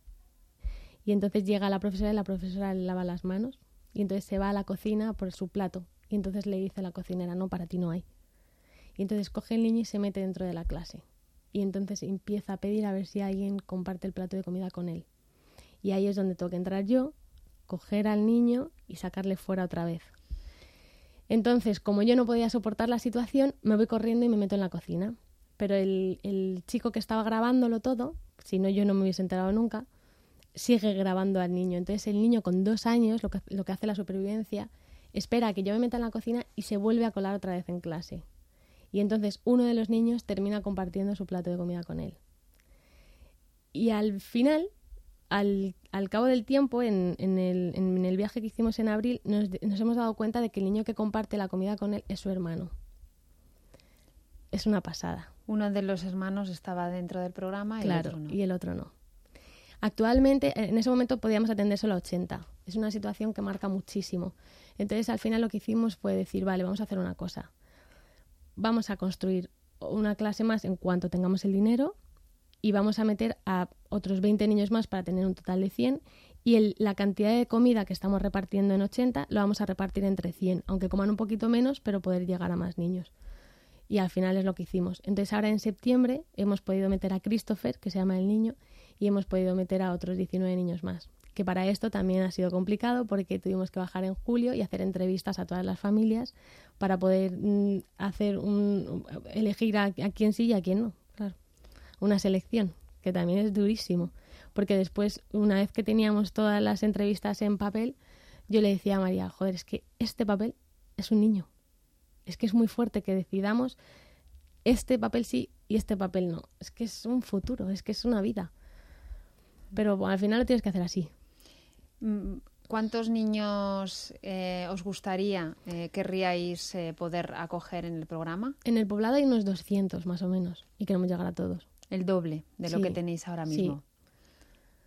y entonces llega la profesora y la profesora le lava las manos y entonces se va a la cocina por su plato y entonces le dice a la cocinera, no, para ti no hay. Y entonces coge el niño y se mete dentro de la clase. Y entonces empieza a pedir a ver si alguien comparte el plato de comida con él. Y ahí es donde tengo que entrar yo, coger al niño y sacarle fuera otra vez. Entonces, como yo no podía soportar la situación, me voy corriendo y me meto en la cocina. Pero el, el chico que estaba grabándolo todo, si no yo no me hubiese enterado nunca, sigue grabando al niño. Entonces el niño con dos años, lo que, lo que hace la supervivencia, espera a que yo me meta en la cocina y se vuelve a colar otra vez en clase. Y entonces uno de los niños termina compartiendo su plato de comida con él. Y al final, al, al cabo del tiempo, en, en, el, en el viaje que hicimos en abril, nos, nos hemos dado cuenta de que el niño que comparte la comida con él es su hermano. Es una pasada. Uno de los hermanos estaba dentro del programa y claro, el otro no. y el otro no. Actualmente, en ese momento podíamos atender solo a ochenta. Es una situación que marca muchísimo. Entonces, al final lo que hicimos fue decir, vale, vamos a hacer una cosa. Vamos a construir una clase más en cuanto tengamos el dinero y vamos a meter a otros veinte niños más para tener un total de cien y el, la cantidad de comida que estamos repartiendo en ochenta lo vamos a repartir entre cien, aunque coman un poquito menos, pero poder llegar a más niños. Y al final es lo que hicimos. Entonces ahora en septiembre hemos podido meter a Christopher, que se llama el niño, y hemos podido meter a otros diecinueve niños más. Que para esto también ha sido complicado porque tuvimos que bajar en julio y hacer entrevistas a todas las familias para poder mm, hacer un elegir a, a quién sí y a quién no. Claro. Una selección, que también es durísimo. Porque después, una vez que teníamos todas las entrevistas en papel, yo le decía a María, joder, es que este papel es un niño. Es que es muy fuerte que decidamos este papel sí y este papel no. Es que es un futuro, es que es una vida. Pero bueno, al final lo tienes que hacer así. ¿Cuántos niños eh, os gustaría, eh, querríais eh, poder acoger en el programa? En el poblado hay unos doscientos más o menos y queremos llegar a todos. El doble de sí, lo que tenéis ahora mismo. Sí.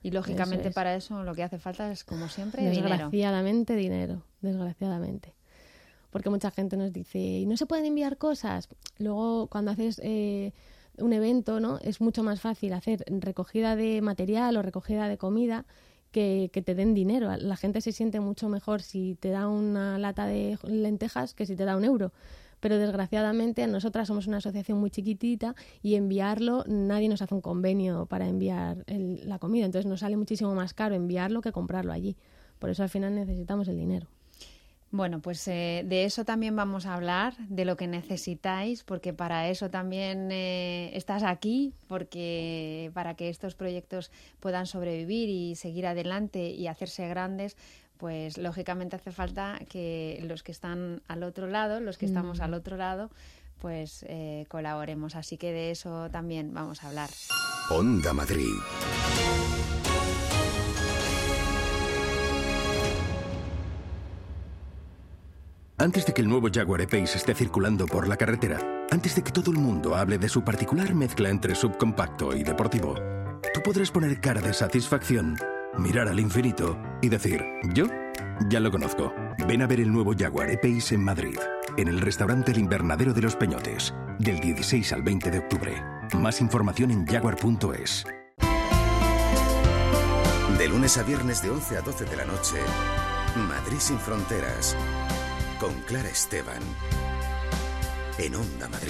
Y lógicamente Eso es. para eso lo que hace falta es, como siempre, dinero. Desgraciadamente dinero, desgraciadamente. Porque mucha gente nos dice, ¿y no se pueden enviar cosas? Luego, cuando haces eh, un evento, ¿no? Es mucho más fácil hacer recogida de material o recogida de comida que, que te den dinero. La gente se siente mucho mejor si te da una lata de lentejas que si te da un euro. Pero desgraciadamente nosotras somos una asociación muy chiquitita y enviarlo, nadie nos hace un convenio para enviar el, la comida. Entonces nos sale muchísimo más caro enviarlo que comprarlo allí. Por eso al final necesitamos el dinero. Bueno, pues eh, de eso también vamos a hablar, de lo que necesitáis, porque para eso también eh, estás aquí, porque para que estos proyectos puedan sobrevivir y seguir adelante y hacerse grandes, pues lógicamente hace falta que los que están al otro lado, los que estamos mm. al otro lado, pues eh, colaboremos. Así que de eso también vamos a hablar. Onda Madrid. Antes de que el nuevo Jaguar E-Pace esté circulando por la carretera, antes de que todo el mundo hable de su particular mezcla entre subcompacto y deportivo, tú podrás poner cara de satisfacción, mirar al infinito y decir, yo ya lo conozco. Ven a ver el nuevo Jaguar E-Pace en Madrid, en el restaurante El Invernadero de los Peñotes, del dieciséis al veinte de octubre. Más información en jaguar punto es. De lunes a viernes de once a doce de la noche, Madrid sin fronteras, con Clara Esteban, en Onda Madrid.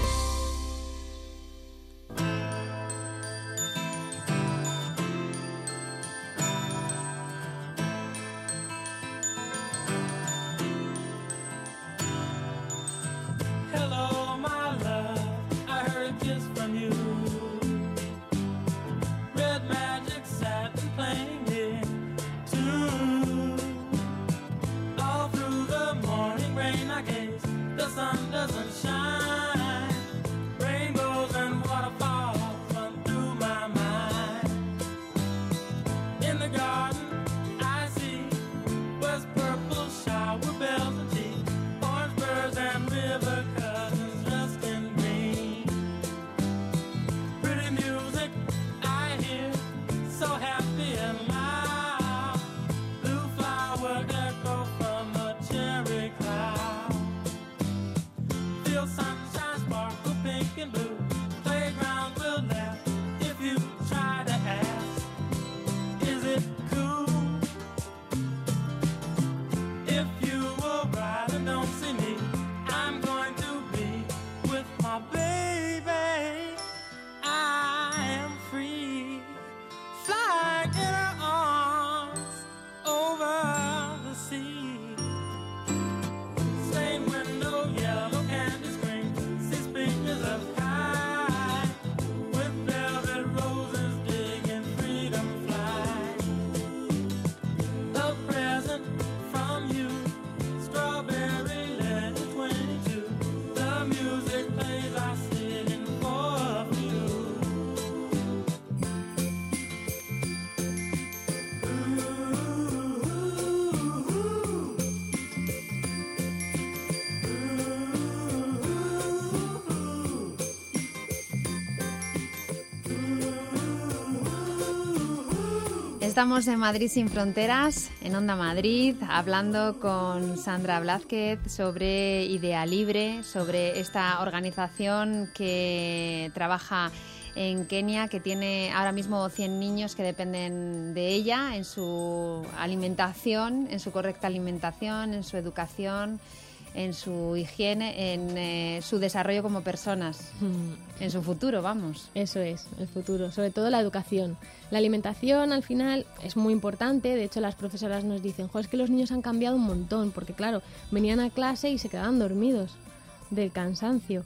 Estamos en Madrid sin fronteras, en Onda Madrid, hablando con Sandra Blázquez sobre Idea Libre, sobre esta organización que trabaja en Kenia, que tiene ahora mismo cien niños que dependen de ella en su alimentación, en su correcta alimentación, en su educación, en su higiene, en eh, su desarrollo como personas, mm. en su futuro, vamos. Eso es, el futuro, sobre todo la educación. La alimentación al final es muy importante, de hecho las profesoras nos dicen, jo, es que los niños han cambiado un montón, porque claro, venían a clase y se quedaban dormidos del cansancio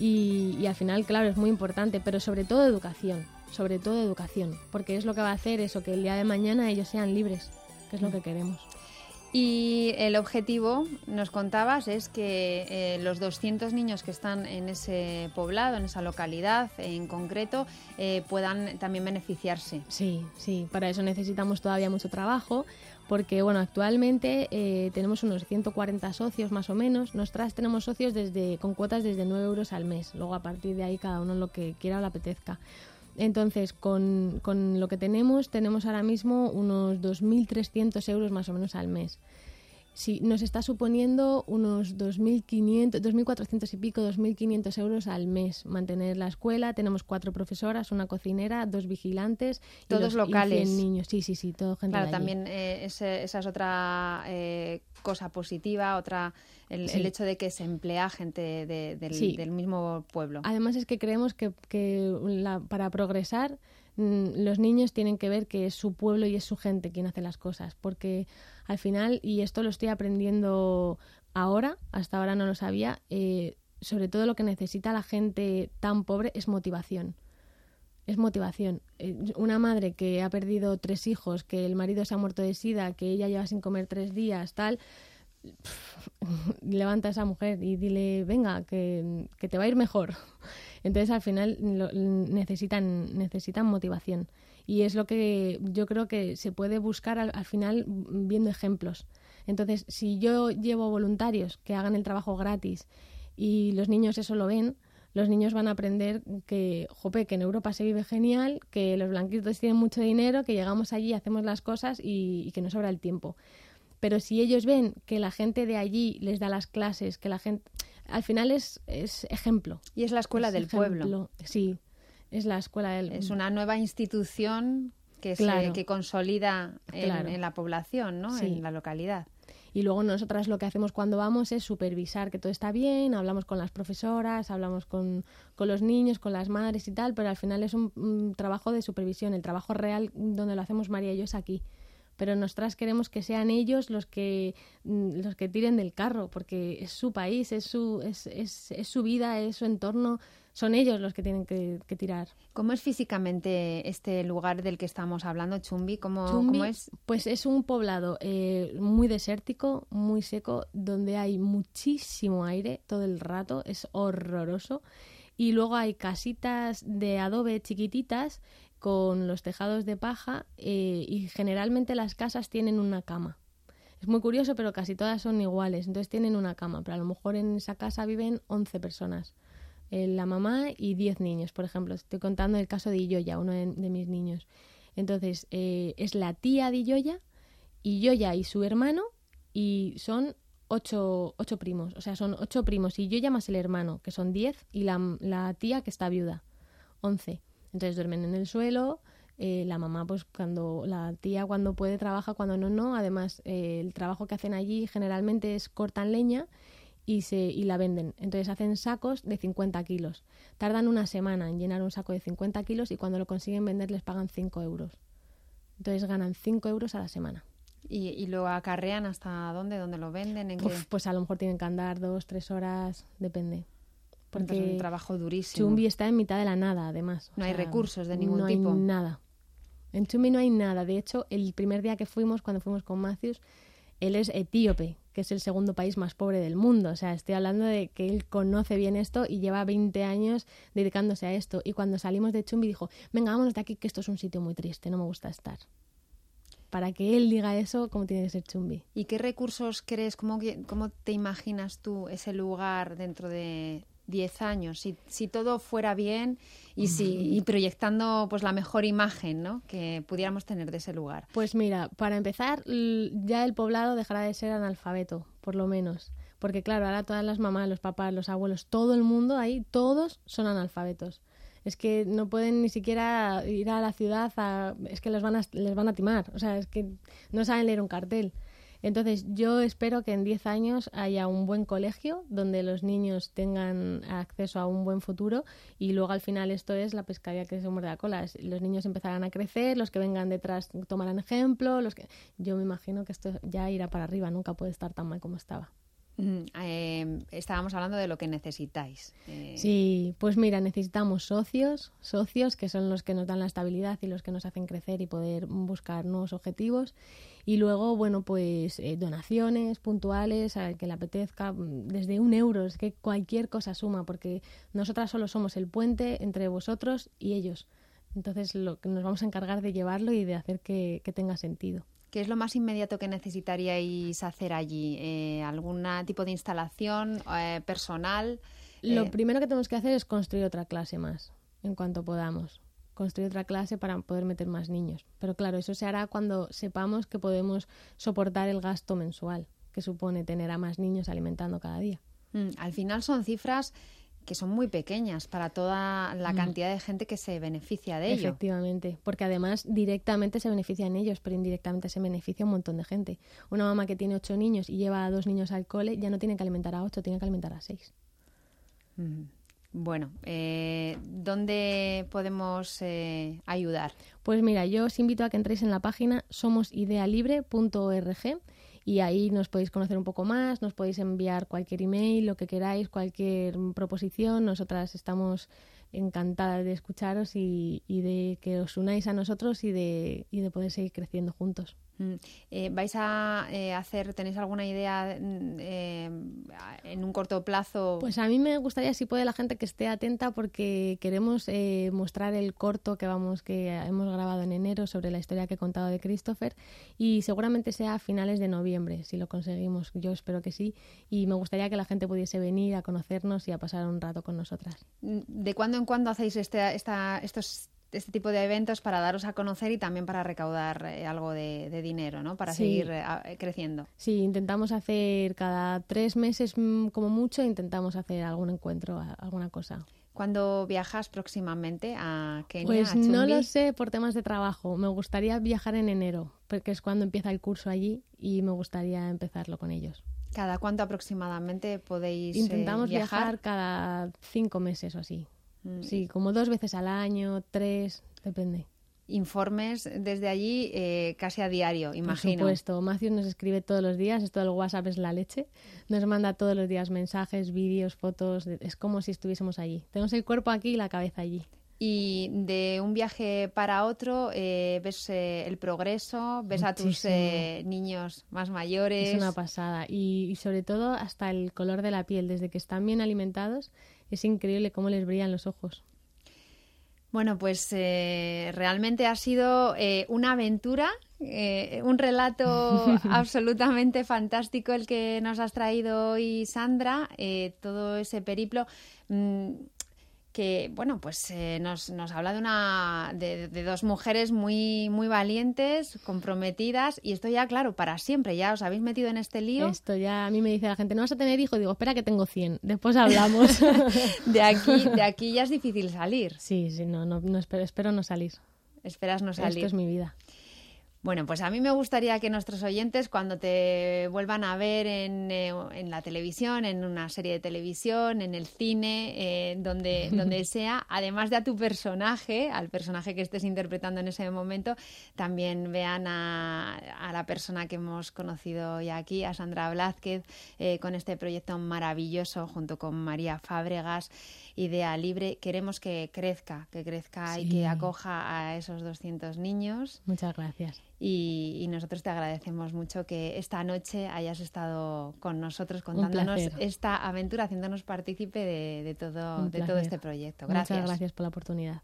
y, y al final, claro, es muy importante, pero sobre todo educación, sobre todo educación, porque es lo que va a hacer eso, que el día de mañana ellos sean libres, que es lo que queremos. Y el objetivo, nos contabas, es que eh, los doscientos niños que están en ese poblado, en esa localidad en concreto, eh, puedan también beneficiarse. Sí, sí, para eso necesitamos todavía mucho trabajo, porque bueno, actualmente eh, tenemos unos ciento cuarenta socios más o menos. Nosotras tenemos socios desde con cuotas desde nueve euros al mes, luego a partir de ahí cada uno lo que quiera o le apetezca. Entonces, con, con lo que tenemos, tenemos ahora mismo unos dos mil trescientos euros más o menos al mes. Sí, nos está suponiendo unos dos mil quinientos, dos mil cuatrocientos y pico, dos mil quinientos euros al mes mantener la escuela. Tenemos cuatro profesoras, una cocinera, dos vigilantes. Todos y los, locales. Y cien niños, sí, sí, sí, todo gente Claro, de allí. también eh, ese, esa es otra eh, cosa positiva, otra el, Sí. el hecho de que se emplea gente de- del, Sí. del mismo pueblo. Además es que creemos que, que la- para progresar mm, los niños tienen que ver que es su pueblo y es su gente quien hace las cosas, porque al final, y esto lo estoy aprendiendo ahora, hasta ahora no lo sabía, eh, sobre todo lo que necesita la gente tan pobre es motivación. Es motivación. Eh, una madre que ha perdido tres hijos, que el marido se ha muerto de sida, que ella lleva sin comer tres días, tal, levanta a esa mujer y dile, venga, que, que te va a ir mejor. Entonces al final lo, necesitan, necesitan motivación. Y es lo que yo creo que se puede buscar al, al final viendo ejemplos. Entonces, si yo llevo voluntarios que hagan el trabajo gratis y los niños eso lo ven, los niños van a aprender que, jope, que en Europa se vive genial, que los blanquitos tienen mucho dinero, que llegamos allí, hacemos las cosas y, y que nos sobra el tiempo. Pero si ellos ven que la gente de allí les da las clases, que la gente... Al final es, es ejemplo. Y es la escuela Es del ejemplo. pueblo. Sí, es la escuela del... Es una nueva institución que, Claro. se, que consolida en, Claro. en la población, ¿no? Sí. En la localidad. Y luego nosotras lo que hacemos cuando vamos es supervisar que todo está bien, hablamos con las profesoras, hablamos con, con los niños, con las madres y tal, pero al final es un, un trabajo de supervisión. El trabajo real donde lo hacemos María y yo es aquí. Pero nosotras queremos que sean ellos los que los que tiren del carro, porque es su país, es su, es, es, es su vida, es su entorno, son ellos los que tienen que, que tirar. ¿Cómo es físicamente este lugar del que estamos hablando, Chumbi? ¿Cómo, Chumbi, cómo es? Pues es un poblado eh, muy desértico, muy seco, donde hay muchísimo aire todo el rato, es horroroso. Y luego hay casitas de adobe chiquititas con los tejados de paja eh, y generalmente las casas tienen una cama. Es muy curioso, pero casi todas son iguales, entonces tienen una cama, pero a lo mejor en esa casa viven once personas. Eh, la mamá y diez niños, por ejemplo. Estoy contando el caso de Illoya, uno de, de mis niños. Entonces, eh, es la tía de Illoya, Illoya y su hermano, y son ocho, ocho primos. O sea, son ocho primos y Illoya más el hermano, que son diez, y la, la tía que está viuda, once. Entonces duermen en el suelo, eh, la mamá, pues cuando, la tía cuando puede trabaja, cuando no, no. Además, eh, el trabajo que hacen allí generalmente es cortan leña y, se, y la venden. Entonces hacen sacos de cincuenta kilos. Tardan una semana en llenar un saco de cincuenta kilos y cuando lo consiguen vender les pagan cinco euros. Entonces ganan cinco euros a la semana. ¿Y, y lo acarrean hasta dónde? ¿Dónde lo venden? ¿En qué? Uf, pues a lo mejor tienen que andar dos, tres horas, depende. Porque es un trabajo durísimo. Chumbi está en mitad de la nada, además. No O hay sea, recursos de ningún no tipo. No hay nada. En Chumbi no hay nada. De hecho, el primer día que fuimos, cuando fuimos con Matthews, él es etíope, que es el segundo país más pobre del mundo. O sea, estoy hablando de que él conoce bien esto y lleva veinte años dedicándose a esto. Y cuando salimos de Chumbi dijo, venga, vámonos de aquí, que esto es un sitio muy triste, no me gusta estar. Para que él diga eso, ¿cómo tiene que ser Chumbi? ¿Y qué recursos crees, cómo, cómo te imaginas tú ese lugar dentro de diez años? Si, si todo fuera bien y, si, y proyectando pues la mejor imagen, ¿no?, que pudiéramos tener de ese lugar. Pues mira, para empezar, ya el poblado dejará de ser analfabeto, por lo menos. Porque claro, ahora todas las mamás, los papás, los abuelos, todo el mundo ahí, todos son analfabetos. Es que no pueden ni siquiera ir a la ciudad, a, es que les van a, les van a timar, o sea, es que no saben leer un cartel. Entonces yo espero que en diez años haya un buen colegio donde los niños tengan acceso a un buen futuro y luego al final esto es la pescadilla que se muerde la cola. Los niños empezarán a crecer, los que vengan detrás tomarán ejemplo, los que... Yo me imagino que esto ya irá para arriba, nunca puede estar tan mal como estaba. Mm, eh, estábamos hablando de lo que necesitáis. Eh... Sí, pues mira, necesitamos socios, socios que son los que nos dan la estabilidad y los que nos hacen crecer y poder buscar nuevos objetivos. Y luego, bueno, pues eh, donaciones puntuales, a que le apetezca, desde un euro, es que cualquier cosa suma, porque nosotras solo somos el puente entre vosotros y ellos. Entonces lo que nos vamos a encargar de llevarlo y de hacer que, que tenga sentido. ¿Qué es lo más inmediato que necesitaríais hacer allí? Eh, ¿Algún tipo de instalación eh, personal? Lo eh... primero que tenemos que hacer es construir otra clase más, en cuanto podamos. construir otra clase para poder meter más niños. Pero claro, eso se hará cuando sepamos que podemos soportar el gasto mensual que supone tener a más niños alimentando cada día. Mm, al final son cifras que son muy pequeñas para toda la cantidad de gente que se beneficia de ello. Efectivamente, porque además directamente se benefician ellos, pero indirectamente se beneficia un montón de gente. Una mamá que tiene ocho niños y lleva a dos niños al cole ya no tiene que alimentar a ocho, tiene que alimentar a seis. Mm. Bueno, eh, ¿dónde podemos eh, ayudar? Pues mira, yo os invito a que entréis en la página somos idea libre punto org y ahí nos podéis conocer un poco más, nos podéis enviar cualquier email, lo que queráis, cualquier proposición. Nosotras estamos encantadas de escucharos y, y de que os unáis a nosotros y de, y de poder seguir creciendo juntos. Mm. Eh, ¿Vais a eh, hacer, tenéis alguna idea eh, en un corto plazo? Pues a mí me gustaría, si puede, la gente que esté atenta, porque queremos eh, mostrar el corto que vamos que hemos grabado en enero sobre la historia que he contado de Christopher, y seguramente sea a finales de noviembre, si lo conseguimos. Yo espero que sí, y me gustaría que la gente pudiese venir a conocernos y a pasar un rato con nosotras. ¿De cuándo en cuándo hacéis este, esta, estos este tipo de eventos para daros a conocer y también para recaudar eh, algo de, de dinero, ¿no? Para sí. seguir eh, creciendo? Sí, intentamos hacer cada tres meses como mucho, intentamos hacer algún encuentro, alguna cosa. ¿Cuándo viajas próximamente a Kenia? Pues a Chumbi? No lo sé, por temas de trabajo. Me gustaría viajar en enero, porque es cuando empieza el curso allí y me gustaría empezarlo con ellos. ¿Cada cuánto aproximadamente podéis Intentamos eh, viajar? viajar cada cinco meses o así. Sí, como dos veces al año, tres, depende. Informes desde allí eh, casi a diario, imagino. Por supuesto, Matthew nos escribe todos los días, esto del WhatsApp es la leche, nos manda todos los días mensajes, vídeos, fotos, es como si estuviésemos allí. Tenemos el cuerpo aquí y la cabeza allí. Y de un viaje para otro, eh, ves eh, el progreso, ves Muchísimo. a tus eh, niños más mayores. Es una pasada. Y, y sobre todo hasta el color de la piel, desde que están bien alimentados, es increíble cómo les brillan los ojos. Bueno, pues eh, realmente ha sido eh, una aventura, eh, un relato absolutamente fantástico el que nos has traído hoy, Sandra, eh, todo ese periplo. Mmm, que bueno, pues eh, nos, nos habla de una de, de dos mujeres muy muy valientes, comprometidas, y esto ya, claro, para siempre, ya os habéis metido en este lío. Esto ya, a mí me dice la gente, ¿no vas a tener hijos? Digo, espera que tengo cien, después hablamos. de aquí de aquí ya es difícil salir. Sí, sí, no, no, no espero, espero no salir. Esperas no salir. Esto es mi vida. Bueno, pues a mí me gustaría que nuestros oyentes, cuando te vuelvan a ver en, eh, en la televisión, en una serie de televisión, en el cine, eh, donde, donde sea, además de a tu personaje, al personaje que estés interpretando en ese momento, también vean a, a la persona que hemos conocido ya aquí, a Sandra Blázquez, eh, con este proyecto maravilloso junto con María Fábregas, Idea Libre. Queremos que crezca, que crezca sí. y que acoja a esos doscientos niños. Muchas gracias. Y, y nosotros te agradecemos mucho que esta noche hayas estado con nosotros contándonos esta aventura, haciéndonos partícipe de, de, todo, de todo este proyecto. Gracias. Muchas gracias por la oportunidad.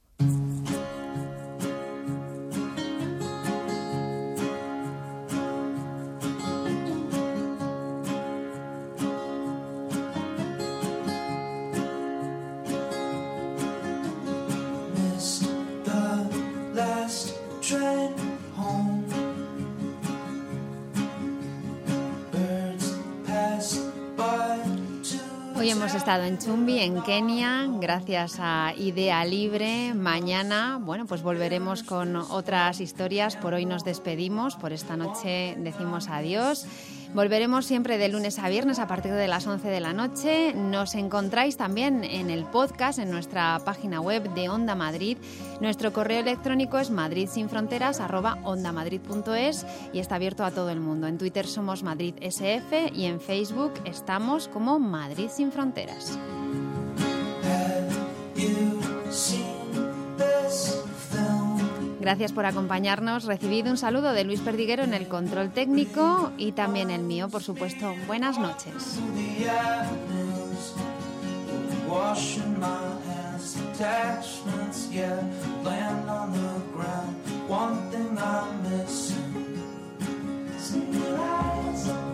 Hoy hemos estado en Chumbi, en Kenia, gracias a Idea Libre. Mañana, bueno, pues volveremos con otras historias. Por hoy nos despedimos, por esta noche decimos adiós. Volveremos siempre de lunes a viernes a partir de las once de la noche. Nos encontráis también en el podcast, en nuestra página web de Onda Madrid. Nuestro correo electrónico es madridsinfronteras arroba ondamadrid punto es y está abierto a todo el mundo. En Twitter somos Madrid S F y en Facebook estamos como Madrid Sin Fronteras. Gracias por acompañarnos. Recibid un saludo de Luis Perdiguero en el control técnico y también el mío, por supuesto. Buenas noches. Your eyes